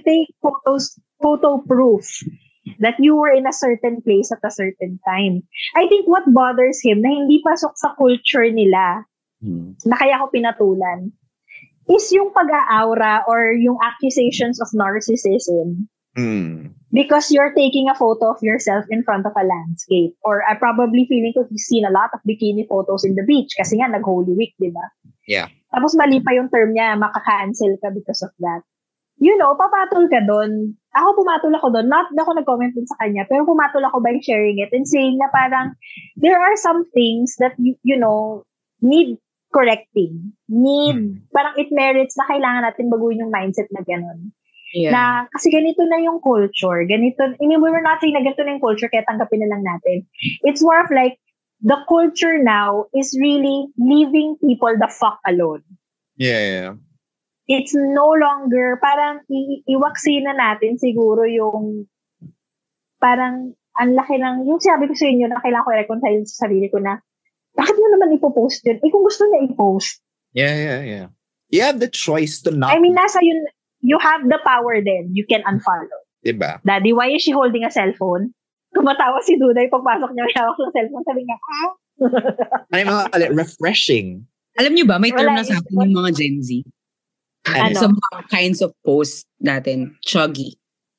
photo proof that you were in a certain place at a certain time. I think what bothers him na hindi pasok sa culture nila na kaya ko pinatulan is yung pag-aura or yung accusations of narcissism. Because you're taking a photo of yourself in front of a landscape. Or I probably feeling ko he's seen a lot of bikini photos in the beach kasi nga nag-Holy Week, di ba? Yeah. Tapos mali pa yung term niya, makaka-cancel ka because of that. Papatol ka doon. Ako pumatol ako doon. Not ako nag-comment din sa kanya, pero pumatol ako by sharing it and saying na parang there are some things that, need correcting. Parang it merits na kailangan natin baguhin yung mindset na gano'n. Yeah. Na, kasi ganito na yung culture. We're not saying na ganito na yung culture, kaya tanggapin na lang natin. It's more of like, the culture now is really leaving people the fuck alone. Yeah. It's no longer, parang iwaksi na natin siguro yung, parang, ang laki ng, yung sabi ko sa inyo na kailangan ko i-reconcile sa sarili ko na, bakit mo naman ipopost yun? Kung gusto niya i-post. Yeah. You have the choice to not. I mean, nasa yun, you have the power then. You can unfollow. Diba? Daddy, why is she holding a cellphone? Tumatawa si Duday pagpasok niya, may hawak ng cellphone. Sabi niya, Ay, mga refreshing. Alam niyo ba, may term na sa atin yung mga Gen Z. Ano? Some kinds of posts natin. Chuggy.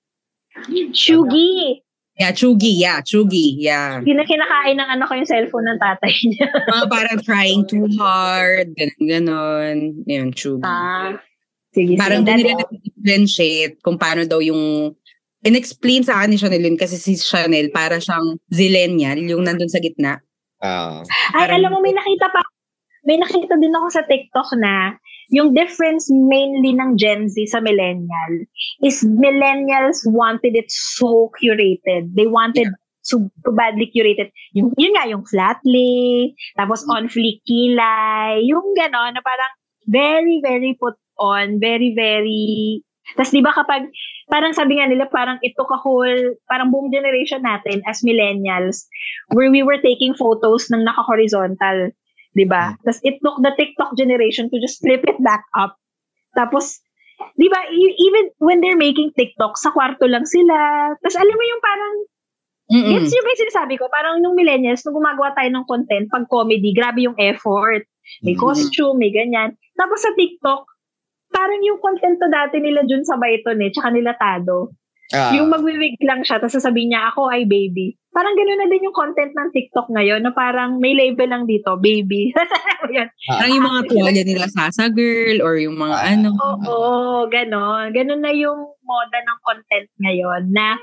Chugi. Yeah, chuggy. Yeah. Kinakain ng ko yung cellphone ng tatay niya. Mga parang trying too hard. Ganon. Yun, chuggy. Sige. Parang doon nila na-differentiate kung paano daw yung in-explain sa akin ni Chanel yun kasi si Chanel para siyang zillennial, yung nandun sa gitna. Alam mo, may nakita din ako sa TikTok na yung difference mainly ng Gen Z sa millennial is millennials wanted it so curated. They wanted so badly curated. Yun nga, yung flat lay, tapos on fleek kilay, yung gano'n na parang very, very put on, very, very... Tapos di ba kapag, parang sabi nga nila, parang it took a whole, parang buong generation natin as millennials, where we were taking photos ng naka-horizontal. Diba? Tapos it took the TikTok generation to just flip it back up. Tapos, diba, even when they're making TikTok, sa kwarto lang sila. Tapos alam mo yung parang, gets yung may sinasabi ko, parang nung millennials, nung gumagawa tayo ng content, pag comedy, grabe yung effort. May costume, may ganyan. Tapos sa TikTok, parang yung content to dati nila Jun Sabayton tsaka nila Tado. Yung magwiwig lang siya, tapos sasabihin niya, ako ay baby. Parang gano'n na din yung content ng TikTok ngayon, na parang may label lang dito, baby. Parang yung mga tuwalya nila Sasa Girl, or yung mga Oo, gano'n. Gano'n na yung moda ng content ngayon, na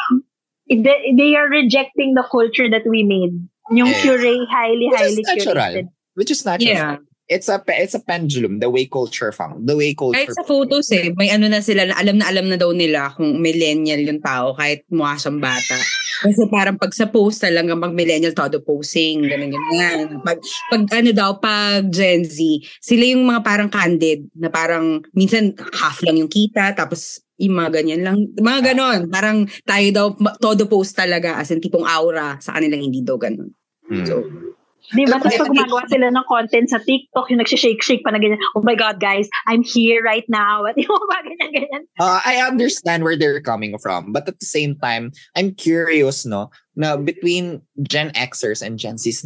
they are rejecting the culture that we made. Yung highly curated. Which is natural. Yeah. It's a pendulum, the way culture found. The way culture. Kahit sa photos may na sila na alam na daw nila kung millennial yung tao kahit mukha siyang bata. Kasi parang pag sa post talagang pag millennial todo posing, ganyan. Pag Gen Z, sila yung mga parang candid na parang minsan half lang yung kita tapos yung mga ganyan lang. Mga ganon. Parang tayo daw todo post talaga as in tipong aura sa kanilang hindi daw ganon. So, diba? Tapos pag gumagawa sila ng content sa TikTok, yung nagsishake-shake pa na ganyan, oh my God, guys, I'm here right now. At yung mga ganyan. I understand where they're coming from. But at the same time, I'm curious, no, na between Gen Xers and Gen Zs,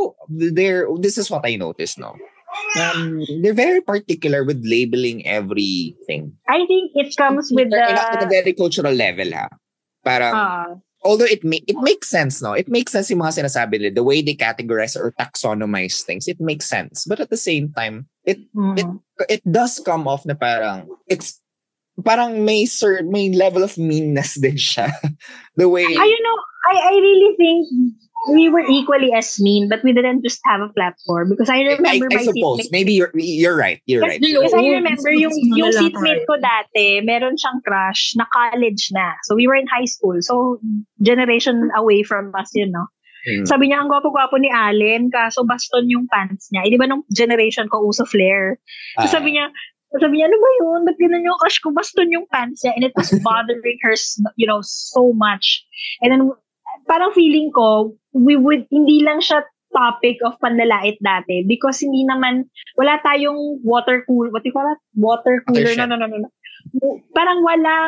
this is what I noticed, no? They're very particular with labeling everything. I think it comes with at a very cultural level, ha? Parang... although it makes sense, no? It makes sense yung mga sinasabi nila, the way they categorize or taxonomize things, it makes sense. But at the same time, it does come off na parang, it's parang may level of meanness din siya. The way... I really think we were equally as mean, but we didn't just have a platform. Because I remember I suppose. Maybe you're right. You're right. Because I remember yung seatmate ko dati, meron siyang crush na college na. So we were in high school. So generation away from us, Sabi niya, ang gwapo-gwapo ni Allen, kaso baston yung pants niya. Di ba nung generation ko, uso flare. So sabi niya, ano ba yun? Ba't ganun yung crush ko? Baston yung pants niya. And it was bothering her, so much. And then, parang feeling ko, hindi lang siya topic of panlalait dati because hindi naman, wala tayong water cooler, what do you call that? Water cooler, no. Parang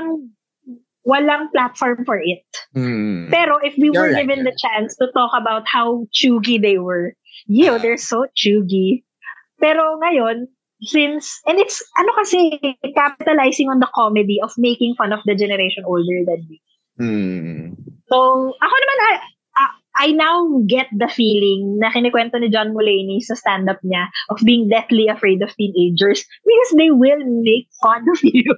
walang platform for it. Pero if we were given the chance to talk about how chuggy they were, they're so chuggy. Pero ngayon, and it's, kasi, capitalizing on the comedy of making fun of the generation older than we. So, ako naman, I now get the feeling na kinikwento ni John Mulaney sa stand-up niya of being deathly afraid of teenagers because they will make fun of you.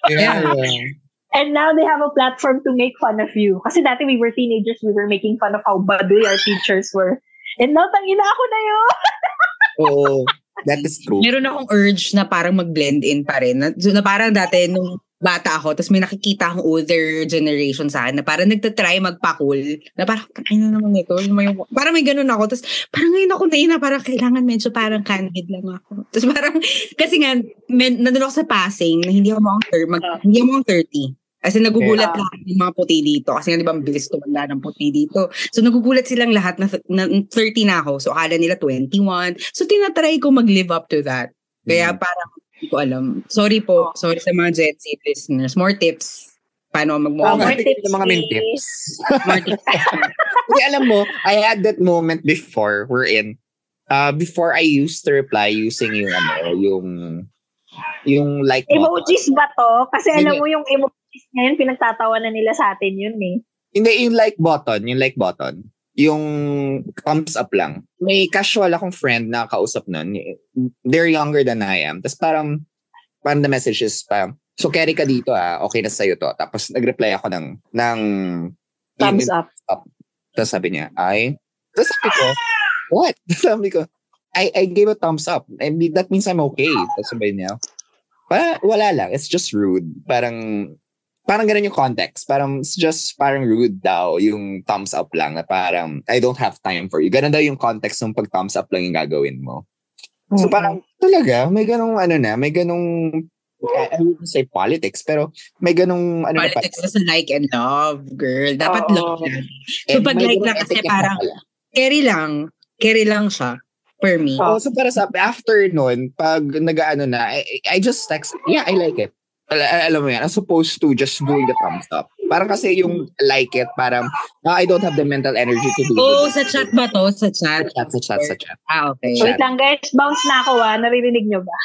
And now they have a platform to make fun of you. Kasi dati we were teenagers, we were making fun of how baduy our teachers were. And now, tangina ako na yun. Oo, that is true. Meron akong urge na parang mag-blend in pa rin. Na parang dati nung bata ako, tapos may nakikita akong older generation sa akin na parang nagtatry magpa-cool. Na parang, ano naman ito? Parang may ganun ako. Tapos parang ngayon ako na parang kailangan medyo parang candid lang ako. Tapos parang, kasi nga, nandun ako sa passing na hindi ako mukhang 30. As in, nagugulat lahat ng mga puti dito. Kasi nga, di ba, mabilis tumanda ng puti dito. So, nagugulat silang lahat na 30 na ako. So, akala nila 21. So, tinatry ko mag-live up to that. Kaya parang, hindi ko alam. Sorry po. Sorry sa mga Gen Z listeners. More tips. Paano More tips. Mga min tips. More tips. Kasi alam mo, I had that moment before before I used to reply using yung like emojis ba to? Kasi alam mo yung emojis ngayon, pinagtatawanan nila sa atin yun eh. Hindi, yung like button. Yung thumbs up lang. May casual akong friend na kausap nun. They're younger than I am. Tapos parang the message is so carry ka dito okay na sa'yo to. Tapos nag-reply ako ng thumbs up. Tapos sabi niya, tapos sabi ko, what? Sabi ko, I gave a thumbs up. And that means I'm okay. Tapos sabi niya, wala lang. It's just rude. Parang ganun yung context. Parang it's just parang rude daw yung thumbs up lang na parang I don't have time for you. Ganun daw yung context ng pag thumbs up lang yung gagawin mo. So parang talaga, may ganung may ganung I wouldn't say politics, pero may ganung politics is like and love, girl. Dapat love yan. So pag like lang kasi parang carry lang siya for me. So para sa after nun, pag nag-ano na, I just text, yeah, I like it. Alam mo yan, as opposed to just doing the thumbs up. Parang kasi yung like it, parang I don't have the mental energy to do it. Sa chat ba to? Sa chat? Sa chat. Okay. Wait lang guys, bounce na ako naririnig nyo ba?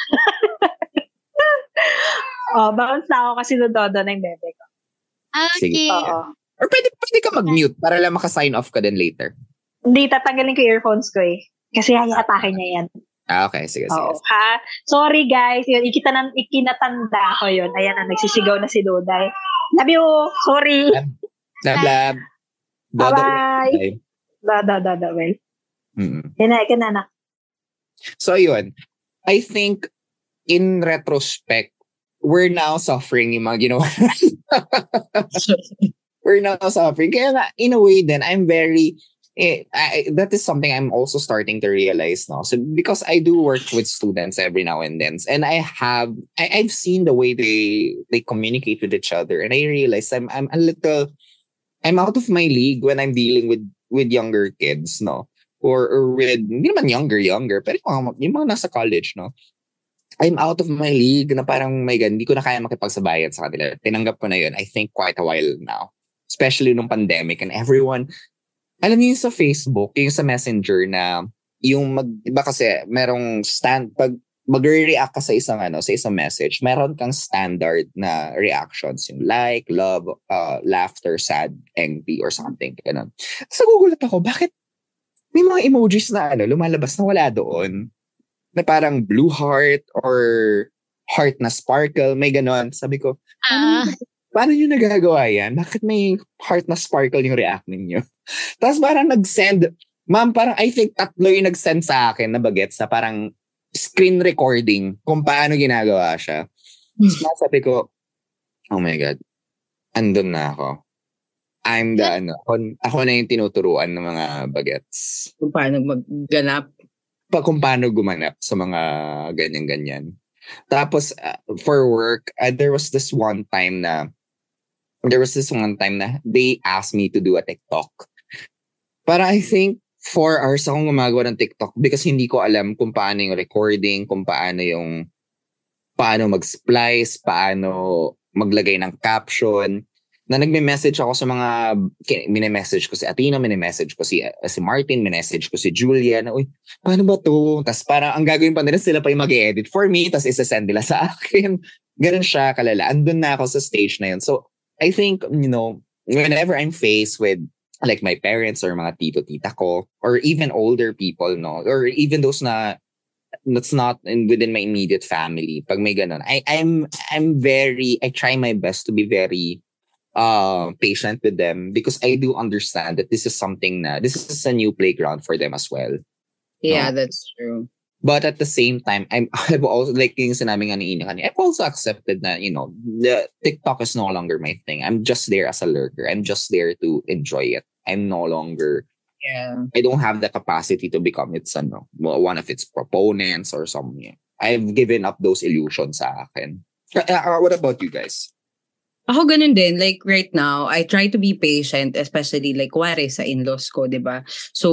Bounce na ako kasi nadodo na yung bebe ko. Okay. Or pwede ka mag-mute para lang maka-sign off ka din later. Hindi, tatanggalin ko earphones ko eh. Kasi atake niya yan. Okay, sige. Sorry guys, yun, ikinatanda ko yun. Ayan na, nagsisigaw na si Duday. Love you, sorry. Love. Bye-bye. Bye. Yan na. So yun, I think in retrospect, we're now suffering yung mga ginawa. We're now suffering. Kaya nga, in a way then, I'm very... that is something I'm also starting to realize now. So because I do work with students every now and then, and I've seen the way they communicate with each other, and I realize I'm out of my league when I'm dealing with younger kids, no, or with hindi naman younger, pero yung mga nasa college, no. I'm out of my league na parang my God, hindi ko na kaya makipagsabayan sa kanila. Tinanggap ko na yun, I think, quite a while now, especially nung pandemic, and everyone. Alam niyo yung sa Facebook, yung sa Messenger na iba kasi merong pag mag-react ka sa isang message, meron kang standard na reactions, yung like, love, laughter, sad, angry, or something. Ganun. So, nagugulat ako, bakit may mga emojis na lumalabas na wala doon? Na parang blue heart or heart na sparkle, may ganun. Sabi ko, paano nyo nagagawa yan? Bakit may heart na sparkle yung react ninyo? Tapos parang nag-send, ma'am, parang I think 3 yung nag-send sa akin na bagets na parang screen recording kung paano ginagawa siya. Tapos sabi ko, oh my God, andun na ako. I'm the ako na yung tinuturuan ng mga bagets. Kung paano magganap. Kung paano gumanap sa mga ganyan-ganyan. Tapos, for work, there was this one time na they asked me to do a TikTok. Para I think 4 hours akong gumagawa ng TikTok because hindi ko alam kung paano yung recording, kung paano mag-splice, paano maglagay ng caption. Na nagme-message ako sa mga, mini-message ko si Athena, mini-message ko si Martin, mini-message ko si Julia, na, uy, paano ba to? Tapos parang ang gagawin pa nila, sila pa yung mag-edit for me, tapos isa-send nila sa akin. Ganun siya kalala. Andun na ako sa stage na yun. So, I think, whenever I'm faced with like my parents or mga tito-tita ko, or even older people, no, or even those that's not within my immediate family, pag may ganun, I try my best to be very patient with them because I do understand that this is a new playground for them as well. Yeah, that's true. But at the same time, I've also, like yung sinabi nga ni Ina kanina, I've also accepted that, the TikTok is no longer my thing. I'm just there as a lurker. I'm just there to enjoy it. I'm no longer, I don't have the capacity to become one of its proponents or something. I've given up those illusions sa akin. What about you guys? Ako ganun din, like right now, I try to be patient, especially like kuwari sa in-laws ko, di ba? So,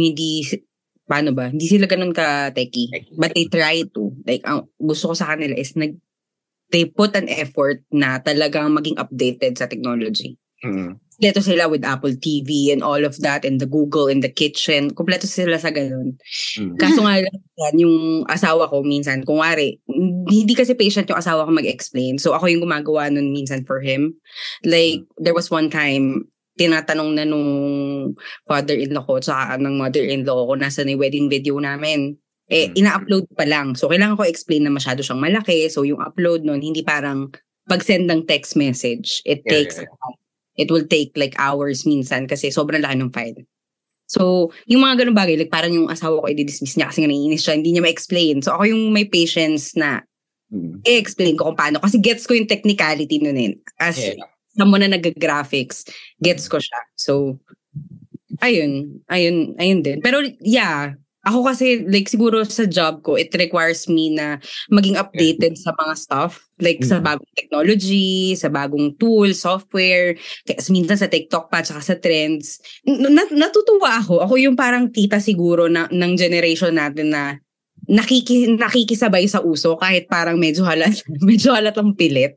paano ba? Hindi sila ganun ka-techy. But they try to. Like, ang gusto ko sa kanila is they put an effort na talagang maging updated sa technology. Kompleto sila with Apple TV and all of that and the Google in the kitchen. Kompleto sila sa ganun. Kaso nga lang, yung asawa ko minsan, kung wari, hindi kasi patient yung asawa ko mag-explain. So ako yung gumagawa nun minsan for him. Like, there was one time, tinatanong na nung father-in-law ko tsaka ng mother-in-law ko kung nasa na yung wedding video namin. Ina-upload pa lang. So kailangan ko explain na masyado siyang malaki. So yung upload nun, hindi parang pag-send ng text message. It will take like hours minsan kasi sobrang laki ng file. So, yung mga ganun bagay, like parang yung asawa ko i-dismiss niya kasi nga naiinis siya, hindi niya ma-explain. So, ako yung may patience na i-explain ko kung paano. Kasi gets ko yung technicality nun eh. As someone na nag-graphics, gets ko siya. So, ayun din. Pero yeah, ako kasi like siguro sa job ko, it requires me na maging updated sa mga stuff. Like sa bagong technology, sa bagong tool, software, minsan sa TikTok pa, tsaka sa trends. Natutuwa ako. Ako yung parang tita siguro ng generation natin na nakikisabay sa uso kahit parang medyo halatang pilit.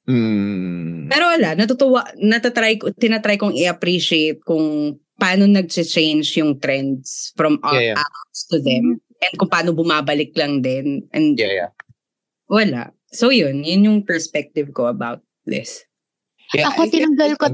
Pero wala, tinatry kong i-appreciate kung paano nag-change yung trends from us to them and kung paano bumabalik lang din. And wala. So yun yung perspective ko about this. Yeah, ako tinanggal ko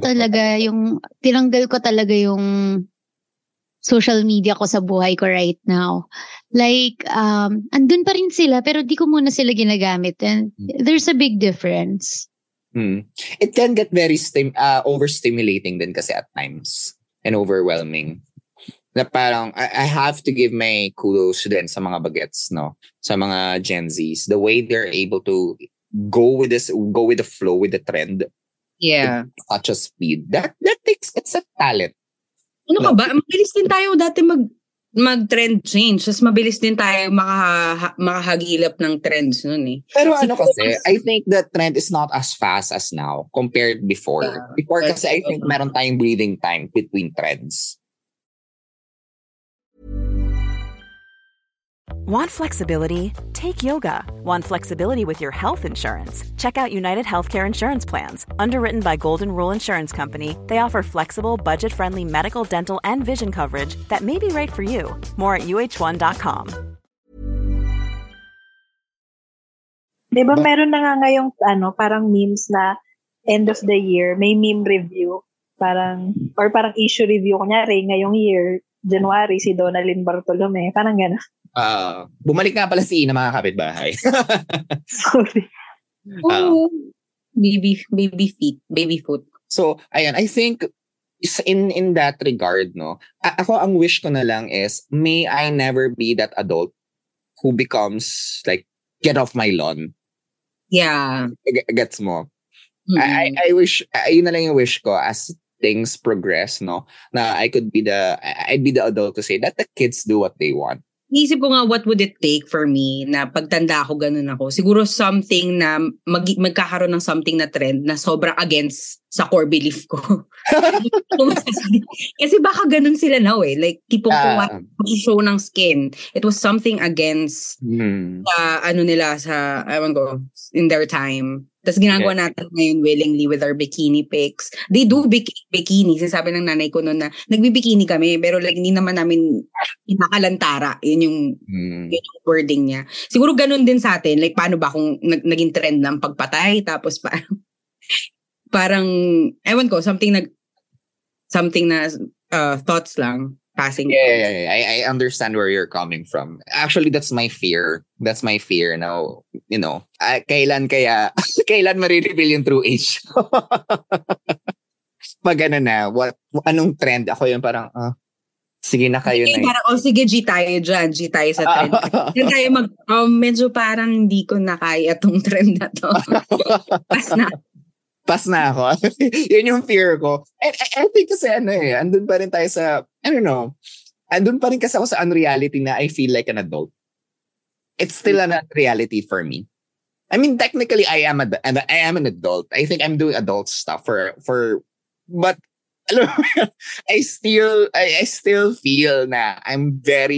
talaga yung social media ko sa buhay ko right now. Like, andun pa rin sila pero di ko muna sila ginagamit and there's a big difference. It can get very overstimulating din kasi at times and overwhelming. Na parang, I have to give my kudos din sa mga bagets, no? Sa mga Gen Zs. The way they're able to go with the flow, with the trend. Yeah. With such a speed. That takes, it's a talent. Ano ka ba? Mabilis din tayo dati mag-trend change. Tapos mabilis din tayo makahagilap ng trends nun eh. Pero ano kasi, I think the trend is not as fast as now compared before. Before kasi I think meron tayong breathing time between trends. Want flexibility? Take yoga. Want flexibility with your health insurance? Check out United Healthcare Insurance Plans. Underwritten by Golden Rule Insurance Company, they offer flexible, budget-friendly medical, dental, and vision coverage that may be right for you. More at uh1.com. Diba meron na nga ngayong parang memes na end of the year, may meme review. Parang issue review. Kunyari, ngayong year, January, si Donalyn Bartolome. Parang gano'n. Bumalik nga pala si Ina, mga kapitbahay. Sorry. Baby foot. So, ayan, I think in that regard, no, ako ang wish ko na lang is, may I never be that adult who becomes like, get off my lawn. Yeah. Gets mo? I wish, yun na lang yung wish ko as things progress, no, na I'd be the adult to say that the kids do what they want. Isip ko nga, what would it take for me na pagtanda ako, ganun ako. Siguro something na magkakaroon ng something na trend na sobrang against sa core belief ko. Kasi baka ganun sila now eh. Like, tipong show ng skin. It was something against ewan ko, in their time. Tapos ginagawa natin ngayon willingly with our bikini pics. They do bikini. Sinasabi ng nanay ko noon na nagbibikini kami pero like hindi naman namin inakalantara. Yun yung wording niya. Siguro ganun din sa atin. Like paano ba kung naging trend ng pagpatay tapos parang ewan ko, something na thoughts lang. Passing. Yeah. I understand where you're coming from. Actually, that's my fear. That's my fear now. You know, kailan marireveal yung true age? Pag ano na, anong trend? Ako yung parang, sige na kayo na. Parang, sige, G tayo dyan. G tayo sa trend. Yan tayo medyo parang hindi ko na kaya tong trend na to. Pas na ako. Yun yung fear ko. And I think kasi andun pa rin tayo sa, I don't know, andun pa rin kasi ako sa unreality na I feel like an adult. It's still an unreality for me. I mean, technically, I am an adult. I think I'm doing adult stuff but alam mo yun, I still feel na I'm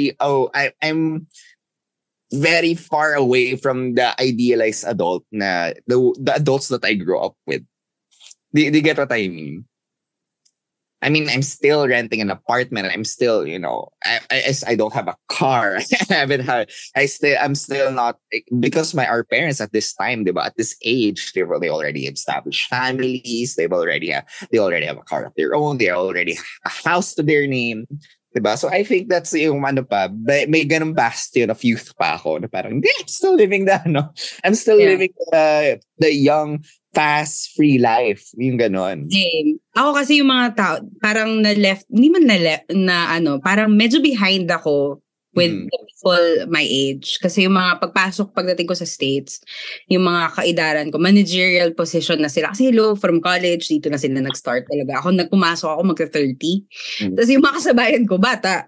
I'm very far away from the idealized adult na the adults that I grew up with. Do you get what I mean? I mean, I'm still renting an apartment. I'm still, I don't have a car. I'm still not, because our parents at this time, diba, at this age, they already established families. They already have a car of their own. They already have a house to their name. Diba? So I think that's yung may ganung bastion of youth pa ako na parang, I'm still living I'm still living the young, fast, free life. Yung ganon. Same. Ako kasi yung mga tao, parang hindi man parang medyo behind ako with the people my age. Kasi yung mga pagdating ko sa States, yung mga kaidaran ko, managerial position na sila. Kasi from college, dito na sila nag-start talaga. Pumasok ako magka-30. Tapos yung mga kasabayan ko, bata.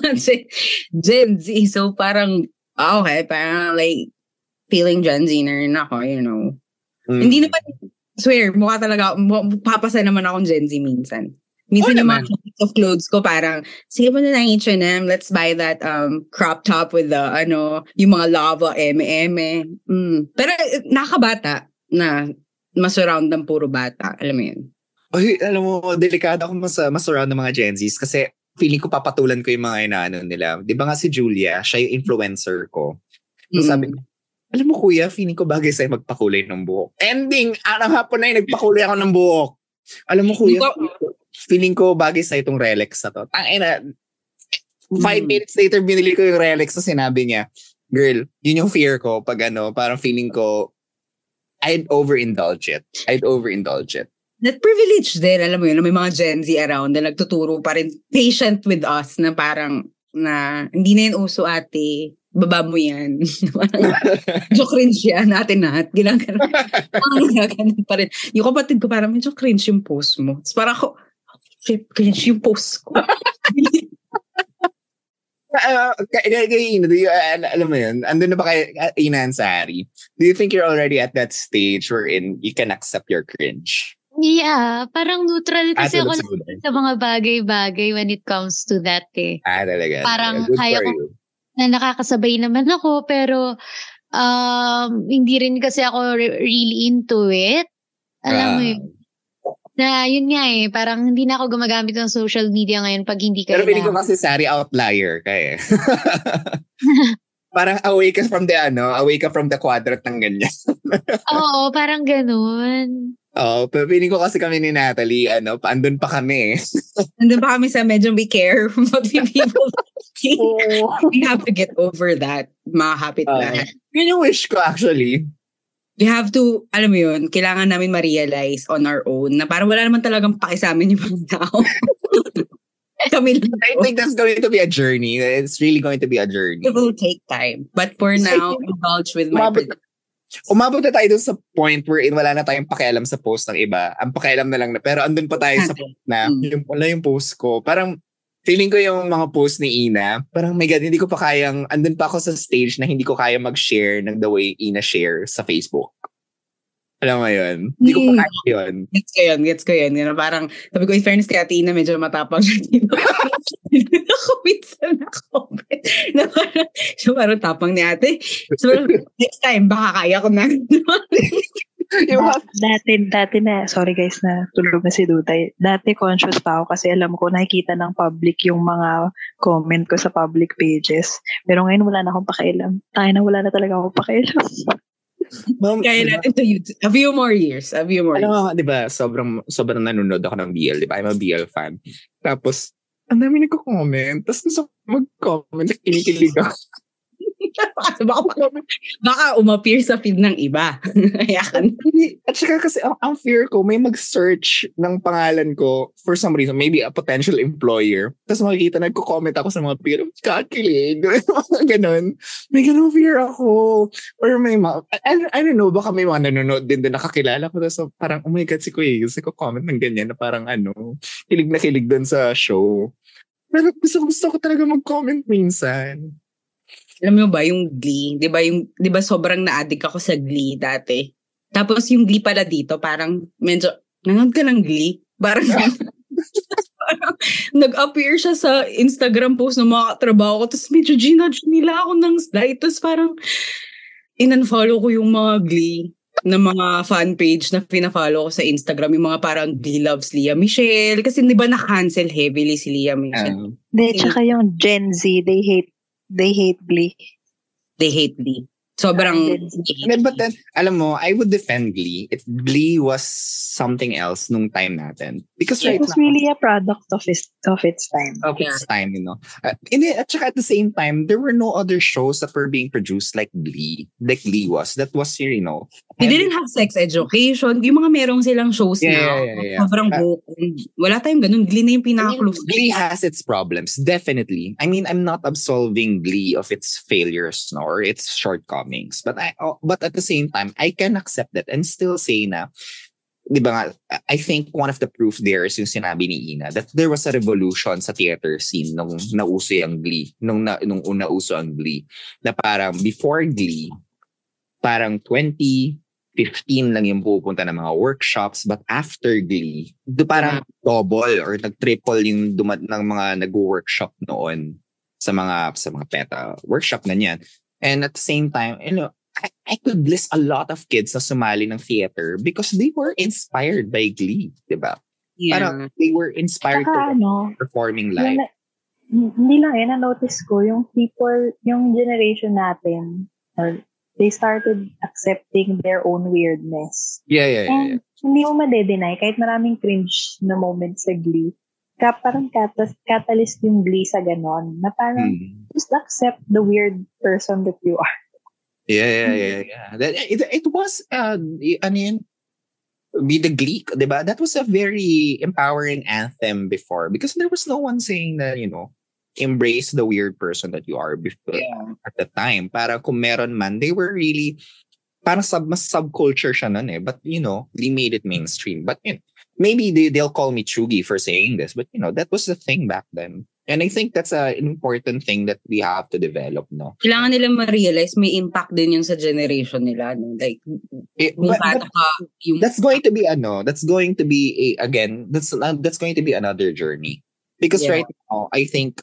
Gen Z. So parang, okay, parang like, feeling Gen Z na rin ako, Hindi naman, swear, mukha talaga, papasa naman akong Gen Z minsan. Minsan yung mga of clothes ko parang, sige mo na ng H&M, let's buy that crop top with the, yung mga lava, Pero nakabata na masurround ng puro bata. Alam mo yun? Oy, alam mo, delikado ako masurround ng mga Gen Zs kasi feeling ko papatulan ko yung mga inaano nila. Di ba nga si Julia, siya yung influencer ko. So sabi ko, alam mo kuya, feeling ko bagay sa'yo magpakulay ng buhok. Ending, anong hapon na yung nagpakulay ako ng buhok. Alam mo kuya, feeling ko bagay sa'yo itong Rolex na to. 5 minutes later, binili ko yung Rolex na sinabi niya, girl, yun yung fear ko pag parang feeling ko, I'd overindulge it. That privilege din, alam mo yun, may mga Gen Z around na nagtuturo pa rin, patient with us na parang, na hindi na yun uso ate, baba mo yan. Medyo cringe yan natin lahat. Ginaganon pa rin. Yung kapatid ko parang medyo cringe yung post mo. Tapos parang ako, cringe yung post ko. Alam mo yun, andun na ba kayo, Ina and Sari? Do you think you're already at that stage wherein you can accept your cringe? Yeah, parang neutral kasi ako sa mga bagay-bagay when it comes to that talaga. Parang kaya ko na nakakasabay naman ako, pero hindi rin kasi ako really into it. Alam mo yun. Na yun nga parang hindi na ako gumagamit ng social media ngayon pag hindi kailangan. Pero piling ko kasi Sari outlier ka Parang away ka from the quadrant ng ganyan. Oo, parang ganun. Oo, pero piling ko kasi kami ni Natalie, andun pa kami. Andun pa kami sa medyo we care what people we have to get over that. Makakapit na. Yun yung wish ko actually. We have to, alam mo yun, kailangan namin ma-realize on our own na parang wala naman talagang pakisamin yung mga tao. Kami lang. I think that's going to be a journey. It's really going to be a journey. It will take time. But for now, indulge with my umabot na tayo dun sa point wherein wala na tayong pakialam sa post ng iba. Ang pakialam na lang pero andun pa tayo sa point na yung post ko. Parang feeling ko yung mga post ni Ina, parang my God, hindi ko pa kayang, andun pa ako sa stage na hindi ko kaya mag-share ng the way Ina share sa Facebook. Alam mo yun? Hindi ko pa kaya yun. Gets ko yun. Parang, sabi ko, in fairness kay Ate Ina, medyo matapang siya dito. Na parang, so parang tapang ni ate. So next time, baka kaya ko na. Dati na, sorry guys na tulog na si Dutay. Dati conscious pa ako kasi alam ko nakikita ng public yung mga comment ko sa public pages. Pero ngayon wala na akong pakialam. Wala na talaga akong pakialam. Kaya natin to YouTube. A few more years. Alam mo, di ba, sobrang nanonood ako ng BL, di ba? I'm a BL fan. Tapos, ang dami nagko-comment. Tapos gusto mag-comment, kinikilig ako. Baka umappear sa feed ng iba. At saka kasi ang fear ko, may mag-search ng pangalan ko for some reason, maybe a potential employer. Tapos makikita, nagko-comment ako sa mga peer, kakilig. Ganon. May ganon fear ako. Or may I don't know, baka may mga nanonood din doon nakakilala ko. Tapos parang, oh my God, si Kuya Yus, nagko-comment ng ganyan na parang kilig na kilig doon sa show. Pero gusto ko talaga mag-comment minsan. Alam mo ba yung Glee? 'Di ba sobrang na-addict ako sa Glee dati. Tapos yung Glee pala dito, parang medyo, nanood ka ng Glee? Parang nag-appear siya sa Instagram post ng mga katrabaho ko. Tapos medyo ginudge nila ako ng slight. Tapos parang in-unfollow ko yung mga Glee na mga fan page na pina-follow ko sa Instagram. Yung mga parang Glee loves Lea Michele. Kasi di ba na-cancel heavily si Lea Michele? Tsaka yung Gen Z, they hate Glee. They hate Glee. Sobrang... But then, alam mo, I would defend Glee. Glee was something else nung time natin. Because it was really a product of its time. Of its time, you know. At saka at the same time, there were no other shows that were being produced like Glee. Like Glee was. That was, you know... They didn't have sex education. Yung mga merong silang shows Yeah. Sobrang broken. Wala tayong ganun. Glee na yung pinaka-close. Glee has its problems, definitely. I mean, I'm not absolving Glee of its failures or its shortcomings. But at the same time, I can accept that and still say na, di ba nga, I think one of the proof there is yung sinabi ni Ina that there was a revolution sa theater scene nung nauso yung Glee. Nung una uso ang Glee. Na parang before Glee, parang 2015 lang yung pupunta ng mga workshops, but after Glee, parang double or nag-triple yung ng mga nag-workshop noon sa mga PETA workshop na niyan. And at the same time, you know, I could list a lot of kids na sumali ng theater because they were inspired by Glee, diba? Yeah. Parang they were inspired to performing live. Hindi lang na-notice ko, yung people, yung generation natin, they started accepting their own weirdness. Yeah. And hindi mo ma-deny, kahit maraming cringe na moments sa Glee, parang catalyst yung Glee sa ganon, na parang just accept the weird person that you are. Yeah. It was, be the Glee, diba? That was a very empowering anthem before because there was no one saying that, you know, embrace the weird person that you are before, at the time. Para kung meron man, they were really, parang mas subculture siya nun eh. But, you know, they made it mainstream. But, you know, maybe they'll call me chuggy for saying this. But, you know, that was the thing back then. And I think that's an important thing that we have to develop, no? Kailangan nila ma-realize may impact din yung sa generation nila, no? Like, that's going to be that's going to be another journey. Because right now, I think,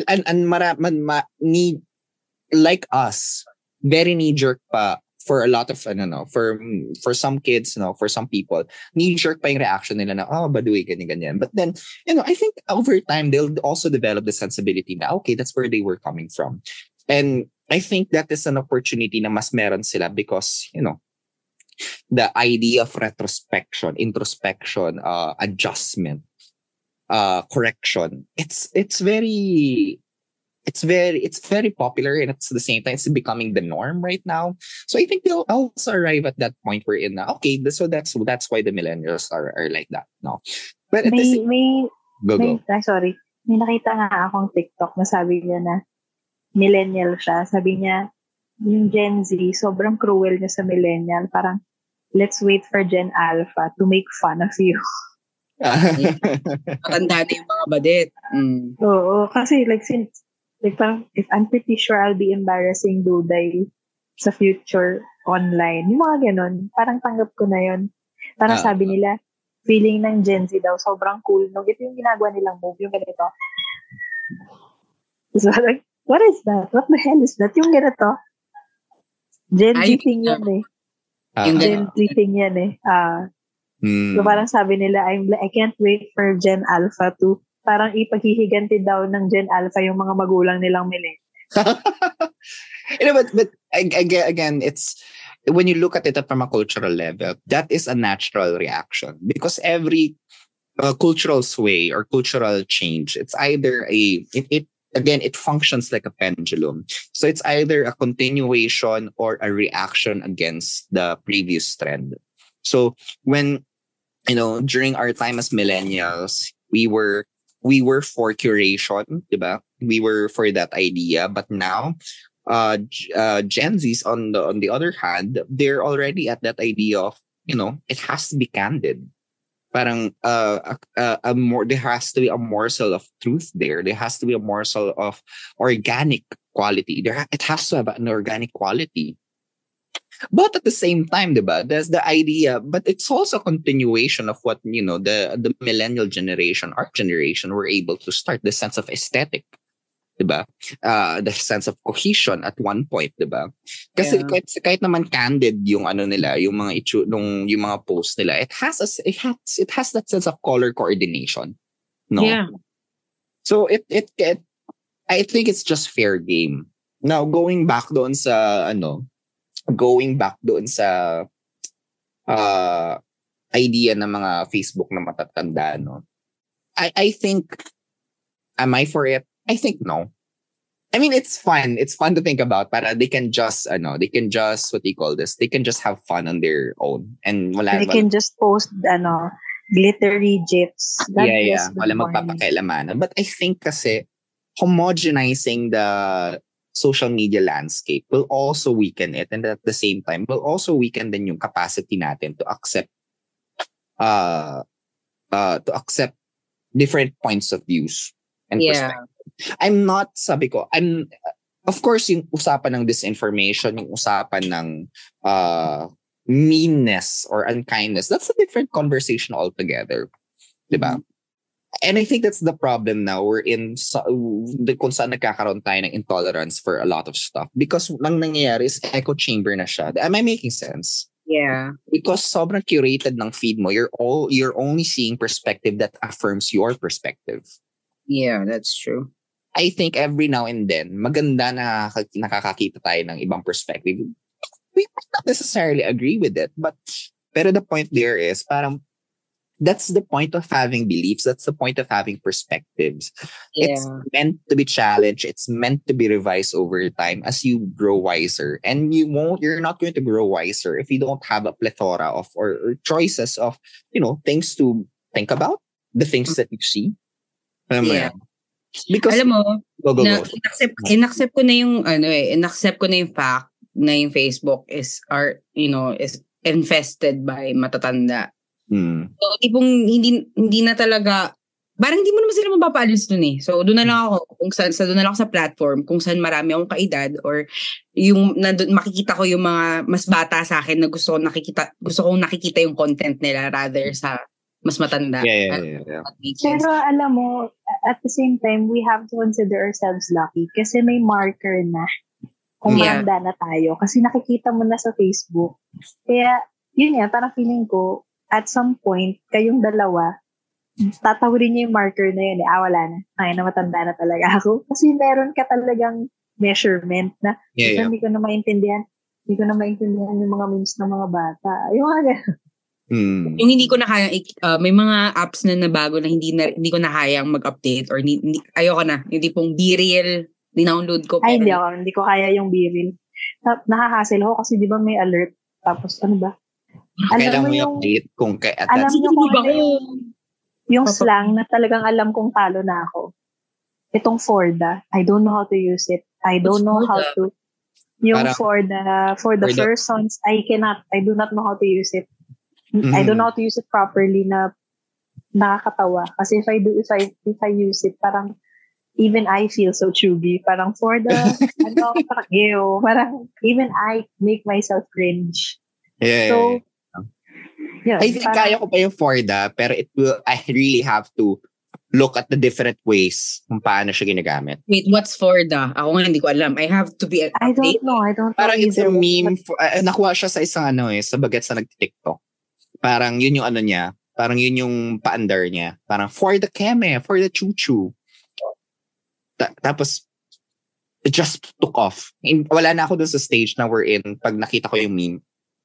like us, very knee-jerk pa for a lot of, for some kids, for some people, knee-jerk pa yung reaction nila na, baduy, ganyan. But then, I think over time, they'll also develop the sensibility na, okay, that's where they were coming from. And I think that is an opportunity na mas meron sila because, the idea of retrospection, introspection, adjustment, correction, it's very popular, and at the same time it's becoming the norm right now. So I think they'll also arrive at that point where so that's why the millennials are like that, no? But at may nakita nga akong TikTok na sabi niya na millennial siya. Sabi niya yung Gen Z sobrang cruel niya sa millennial, parang let's wait for Gen Alpha to make fun of you. Matanda na yung mga badet. Oo, kasi parang, if I'm pretty sure I'll be embarrassing Duday sa future online. Yung mga ganun, parang tanggap ko na yun. Parang sabi nila, feeling ng Gen Z daw, sobrang cool. No? Ito yung ginagawa nilang move, yung ganito. So like, what is that? What the hell is that? Yung ganito. Gen Z thing yan eh. Gen Z thing yan eh. So parang sabi nila, I can't wait for Gen Alpha to parang ipaghihiganti daw ng Gen Alpha yung mga magulang nilang millennials. But again, it's when you look at it from a cultural level, that is a natural reaction because every cultural sway or cultural change, it's either it functions like a pendulum. So it's either a continuation or a reaction against the previous trend. So when during our time as millennials, we were for curation, diba? We were for that idea, but now, Gen Zs on the other hand, they're already at that idea of it has to be candid. Parang there has to be a morsel of truth there. There has to be a morsel of organic quality. It has to have an organic quality. But at the same time, diba, there's the idea, but it's also a continuation of what, the millennial generation, our generation, were able to start, the sense of aesthetic. Diba? The sense of cohesion at one point, diba? Kasi kahit naman candid yung nila, yung mga yung mga posts nila, it has that sense of color coordination. No. Yeah. So it I think it's just fair game. Now going back doon sa idea ng mga Facebook na matatanda, no. I think, am I for it? I think no. I mean, it's fun. It's fun to think about. Para they can just, what do you call this? They can just have fun on their own. And can just post, glittery gifs. Yeah. Wala magpapakailaman. But I think kasi homogenizing the social media landscape will also weaken it. And at the same time, will also weaken din yung capacity natin to accept different points of views and perspective. Of course, yung usapan ng disinformation, yung usapan ng meanness or unkindness, that's a different conversation altogether. Diba? And I think that's the problem now. We're in kung saan nagkakaroon tayo ng intolerance for a lot of stuff. Because ang nangyayari is echo chamber na siya. Am I making sense? Yeah. Because sobrang curated ng feed mo, you're only seeing perspective that affirms your perspective. Yeah, that's true. I think every now and then, maganda na nakakakita tayo ng ibang perspective. We might not necessarily agree with it, pero the point there is, parang, that's the point of having beliefs. That's the point of having perspectives. Yeah. It's meant to be challenged. It's meant to be revised over time as you grow wiser. And you're not going to grow wiser if you don't have a plethora of, or choices of, things to think about, the things that you see. Yeah. Because, alam mo, go. inaccept ko na yung fact na yung Facebook is infested by matatanda. So, tipong hindi na talaga, parang hindi mo naman sila mapapaalis dun eh. So, doon na lang ako, doon na lang ako sa platform, kung saan marami akong kaedad, or yung makikita ko yung mga mas bata sa akin na gusto kong nakikita yung content nila rather sa mas matanda. Yeah. Pero alam mo, at the same time, we have to consider ourselves lucky kasi may marker na kung matanda na tayo. Kasi nakikita mo na sa Facebook. Kaya, yun parang feeling ko, at some point, kayong dalawa, tatawirin niyo yung marker na yun. Wala na. Ay, na matanda na talaga ako. Kasi meron ka talagang measurement na hindi ko na maintindihan yung mga memes ng mga bata. Yung mga gano'n. Yung hindi ko na kayang, may mga apps na nabago na hindi ko na kayang mag-update or ayoko na. Yung tipong BeReal, dinownload ko. Ay, hindi ko kaya yung BeReal. Nakakahassle ako kasi di ba may alert. Tapos ano ba? Kailangan mo yung update kung alam niyo kung ano yung slang na talagang alam kong talo na ako. Itong Forda, I don't know how to use it. I don't know how to yung for the persons, I do not know how to use it. I don't know how to use it properly na nakakatawa. Kasi if I use it, parang even I feel so chuggy. Parang for the, parang even I make myself cringe. So, I think kaya ko pa yung Forda, pero I really have to look at the different ways kung paano siya ginagamit. Wait, what's Forda? Ako nga hindi ko alam. I have to be I don't know. Parang it's a meme. Nakuha siya sa isang sa bagets na nag-TikTok. Parang yun yung niya. Parang yun yung paandar niya. Parang for the keme, for the chuchu. Tapos, it just took off. Wala na ako dun sa stage na we're in. Pag nakita ko yung meme,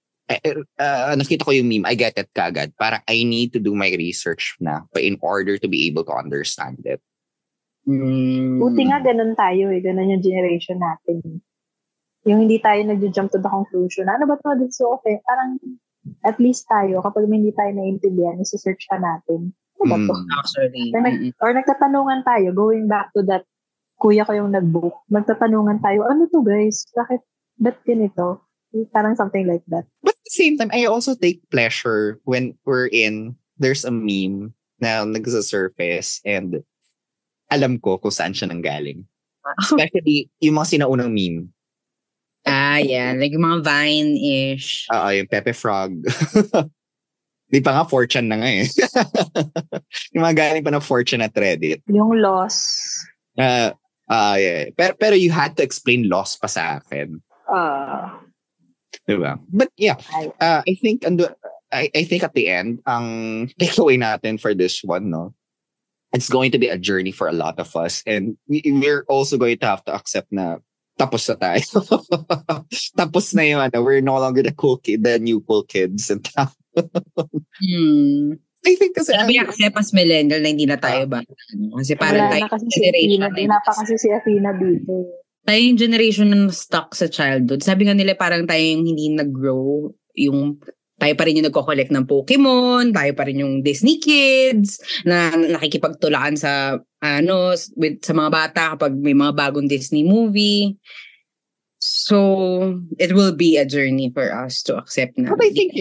I get it kagad. Parang I need to do my research na in order to be able to understand it. Buti nga ganun tayo Ganun yung generation natin. Yung hindi tayo nag-jump to the conclusion. Ano ba ito? So, okay. Parang at least tayo, kapag hindi tayo naiintindihan, isa-search ka natin. Ano ba ito? Or nagtatanungan tayo, going back to that, kuya ko yung nag-book, magtatanungan tayo, ano to guys? Ba't ganito? Parang something like that. But at the same time, I also take pleasure when there's a meme na nagsa-surface and alam ko kung saan siya nanggaling. Especially yung mga sinaunang meme. Yeah. Like yung mga Vine-ish. Yung Pepe Frog. Di pa nga 4chan na nga eh. Yung mga galing pa na 4chan at Reddit. Yung loss. Yeah. Pero you had to explain loss pa sa akin. Diba? But yeah, I think at the end, ang takeaway natin for this one, no, it's going to be a journey for a lot of us, and we're also going to have to accept na tapos na tayo. Tapos na yung we're no longer the new cool kids and I think kasi we accept as millennial na hindi na tayo ba? Kasi parang tayo generation. Wala pa kasi si Athena dito. Tayo yung generation na stuck sa childhood. Sabi nga nila parang tayo yung hindi nag-grow. Tayo pa rin yung nagko-collect ng Pokemon. Tayo pa rin yung Disney kids na nakikipagtulaan sa sa mga bata kapag may mga bagong Disney movie. So, it will be a journey for us to accept na. But I think,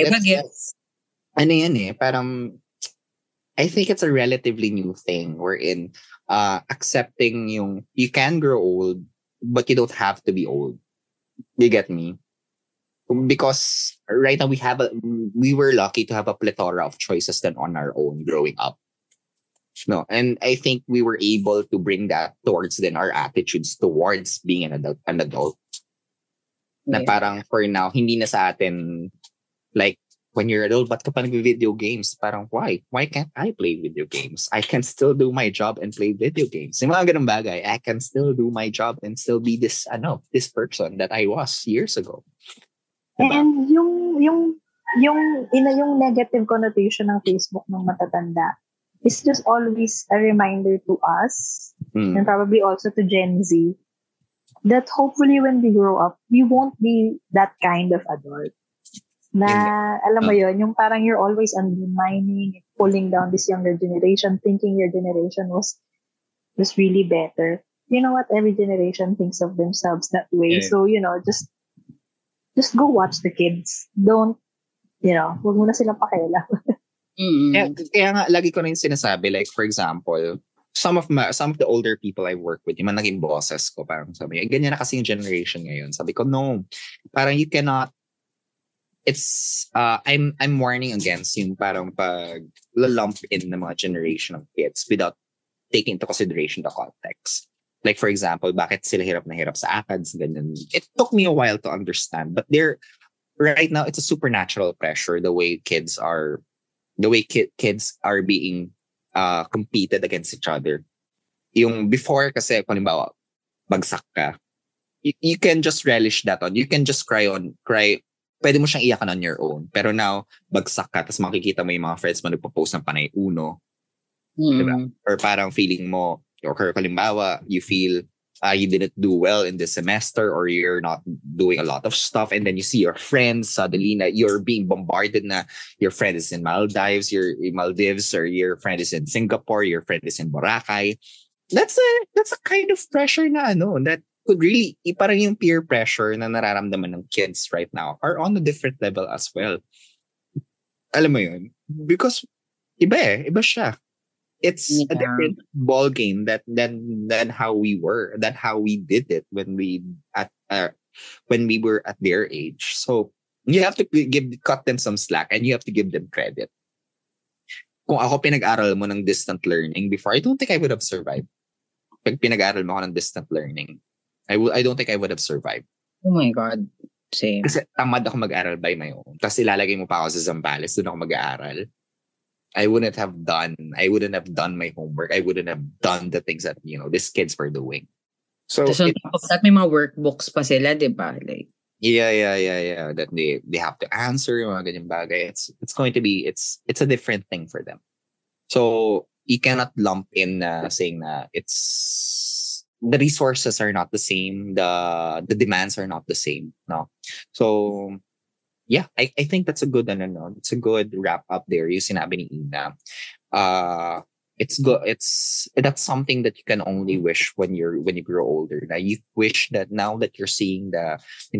parang I think it's a relatively new thing wherein accepting you can grow old, but you don't have to be old. You get me? Because right now we were lucky to have a plethora of choices than on our own growing up. No, and I think we were able to bring that towards then our attitudes towards being an adult. Yeah. Na parang for now, hindi na sa atin, like, when you're adult, ba't ka pa nag-video games? Parang, why? Why can't I play video games? I can still do my job and play video games. Yung mga ganun bagay, I can still do my job and still be this person that I was years ago. Diba? And yung negative connotation ng Facebook ng matatanda is just always a reminder to us and probably also to Gen Z that hopefully when we grow up, we won't be that kind of adult. Na, alam mo yun, yung parang you're always undermining, pulling down this younger generation, thinking your generation was really better. You know what? Every generation thinks of themselves that way. Yeah. So, just go watch the kids. Don't, huwag mo na silang pakialam. Kaya nga, lagi ko rin sinasabi, like, for example, some of the older people I work with, yung mga naging bosses ko, parang sabi, ganyan na kasi yung generation ngayon. Sabi ko, no, parang you cannot, I'm warning against yung parang pag lump in ng mga generation of kids without taking into consideration the context. Like, for example, bakit sila hirap na hirap sa ACADS, ganyan. It took me a while to understand, but right now, it's a supernatural pressure, the way kids are being competed against each other. Yung before kasi, kung halimbawa, bagsak ka, you can just relish that on. You can just cry. Pwede mo siyang iyakan on your own. Pero now, bagsak ka, tapos makikita mo yung mga friends mo nagpo-post ng panay uno. Diba? Or parang feeling mo, or kalimbawa, you feel you didn't do well in this semester or you're not doing a lot of stuff, and then you see your friends suddenly na you're being bombarded na your friend is in Maldives, or your friend is in Singapore, your friend is in Boracay. That's a kind of pressure na that could really, parang yung peer pressure na nararamdaman ng kids right now are on a different level as well. Alam mo yun? Because iba siya. It's a different ball game than how we were, than how we did it when we were at their age. So you have to cut them some slack and you have to give them credit. Kung ako pinag-aral mo ng distant learning before, I don't think I would have survived. Pag pinag-aral mo ako ng distant learning, I don't think I would have survived. Oh my God. Same. Kasi tamad ako mag-aral by my own. Tapos ilalagay mo pa ako sa Zambales, doon ako mag-aaral. I wouldn't have done my homework. I wouldn't have done the things that, these kids were doing. So, that may mga workbooks pa sila, di ba? Like, yeah. That they have to answer yung mga ganyang bagay. It's going to be, it's a different thing for them. So, you cannot lump in saying na the resources are not the same, the demands are not the same, no? So, yeah, I think that's a good it's a good wrap up there. Yung sinabi ni Ina. It's good. That's something that you can only wish when you grow older. Now you wish that now that you're seeing the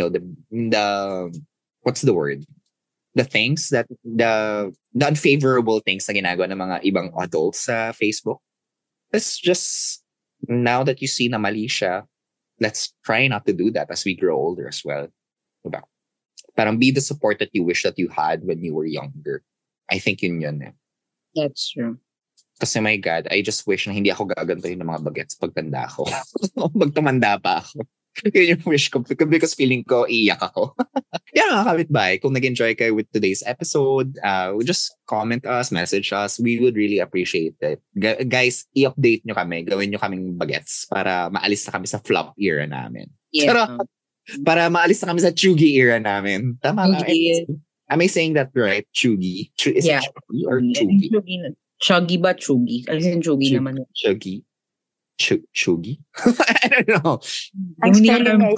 what's the word? The things that the unfavorable things na ginagawa ng mga ibang adults sa Facebook. Let's just now that you see na mali siya, let's try not to do that as we grow older as well. Diba? Parang be the support that you wish that you had when you were younger. I think yun eh. That's true. Kasi my God, I just wish na hindi ako gagantuhin ng mga bagets pagtanda ko. Pag tumanda pa ako. Yun yung wish ko because feeling ko iiyak ako. Yan mga kapitbahay, kung nag-enjoy kayo with today's episode, just comment us, message us. We would really appreciate it. Guys, i-update nyo kami. Gawin nyo kaming bagets para maalis na kami sa flop era namin. Yeah. Pero, para maalis na kami sa chuggy era namin. Tama ba? Am I saying that right? Chuggy? Is it chuggy or chuggy? Chuggy ba chuggy? Alisin chuggy naman. Chuggy? Chuggy? I don't know. Ang spelling ay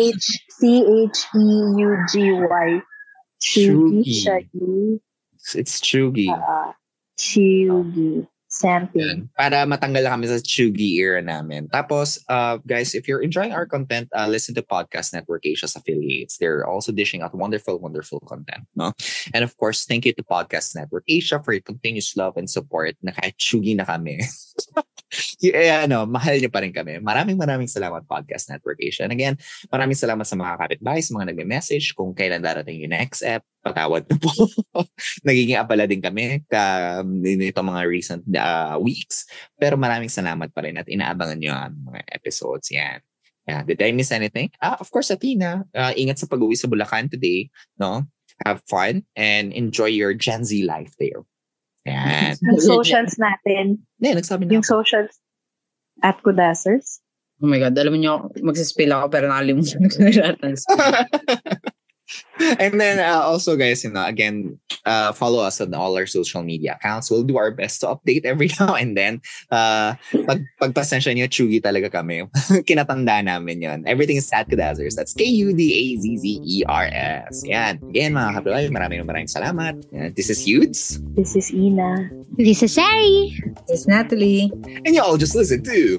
C-H-E-U-G-Y. Chuggy. It's chuggy. Chuggy. Something. Para matanggal kami sa chuggy era namin. Tapos, guys, if you're enjoying our content, listen to Podcast Network Asia's affiliates. They're also dishing out wonderful, wonderful content. No? And of course, thank you to Podcast Network Asia for your continuous love and support na kahit chuggy na kami. Mahal niyo pa rin kami. Maraming salamat Podcast Network Asia. And again, maraming salamat sa mga kapitbahay, sa mga nagme-message kung kailan darating yung next ep. Patawad na po. Nagiging abala din kami nito mga recent weeks. Pero maraming salamat pa rin at inaabangan nyo ang mga episodes. Yan. Yeah. Did I miss anything? Of course, Athena. Ingat sa pag-uwi sa Bulacan today. No? Have fun and enjoy your Gen Z life there. Yan. Yung socials natin. Nagsabi na. Yung socials at Kudasers. Oh my God. Alam niyo, magsispill ako pero nakalimutan ko na lahat ng spill. And then also guys, again, follow us on all our social media accounts. We'll do our best to update every now and then. Pagpasensya niyo, chuggy talaga kami. Kinatanda namin yon. Everything is at Kudazzers. That's Kudazzers. Yan. Again, mga kapilay, maraming salamat. This is Yudes. This is Ina. This is Sari. This is Natalie. And y'all just listen to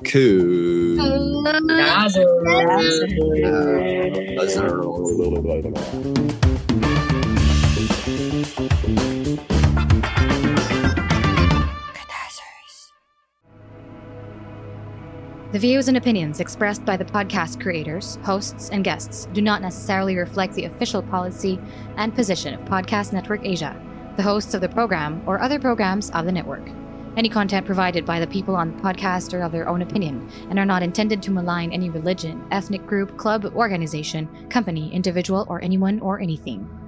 Kudazzers. The views and opinions expressed by the podcast creators, hosts, and guests do not necessarily reflect the official policy and position of Podcast Network Asia, the hosts of the program, or other programs of the network. Any content provided by the people on the podcast are of their own opinion and are not intended to malign any religion, ethnic group, club, organization, company, individual, or anyone or anything.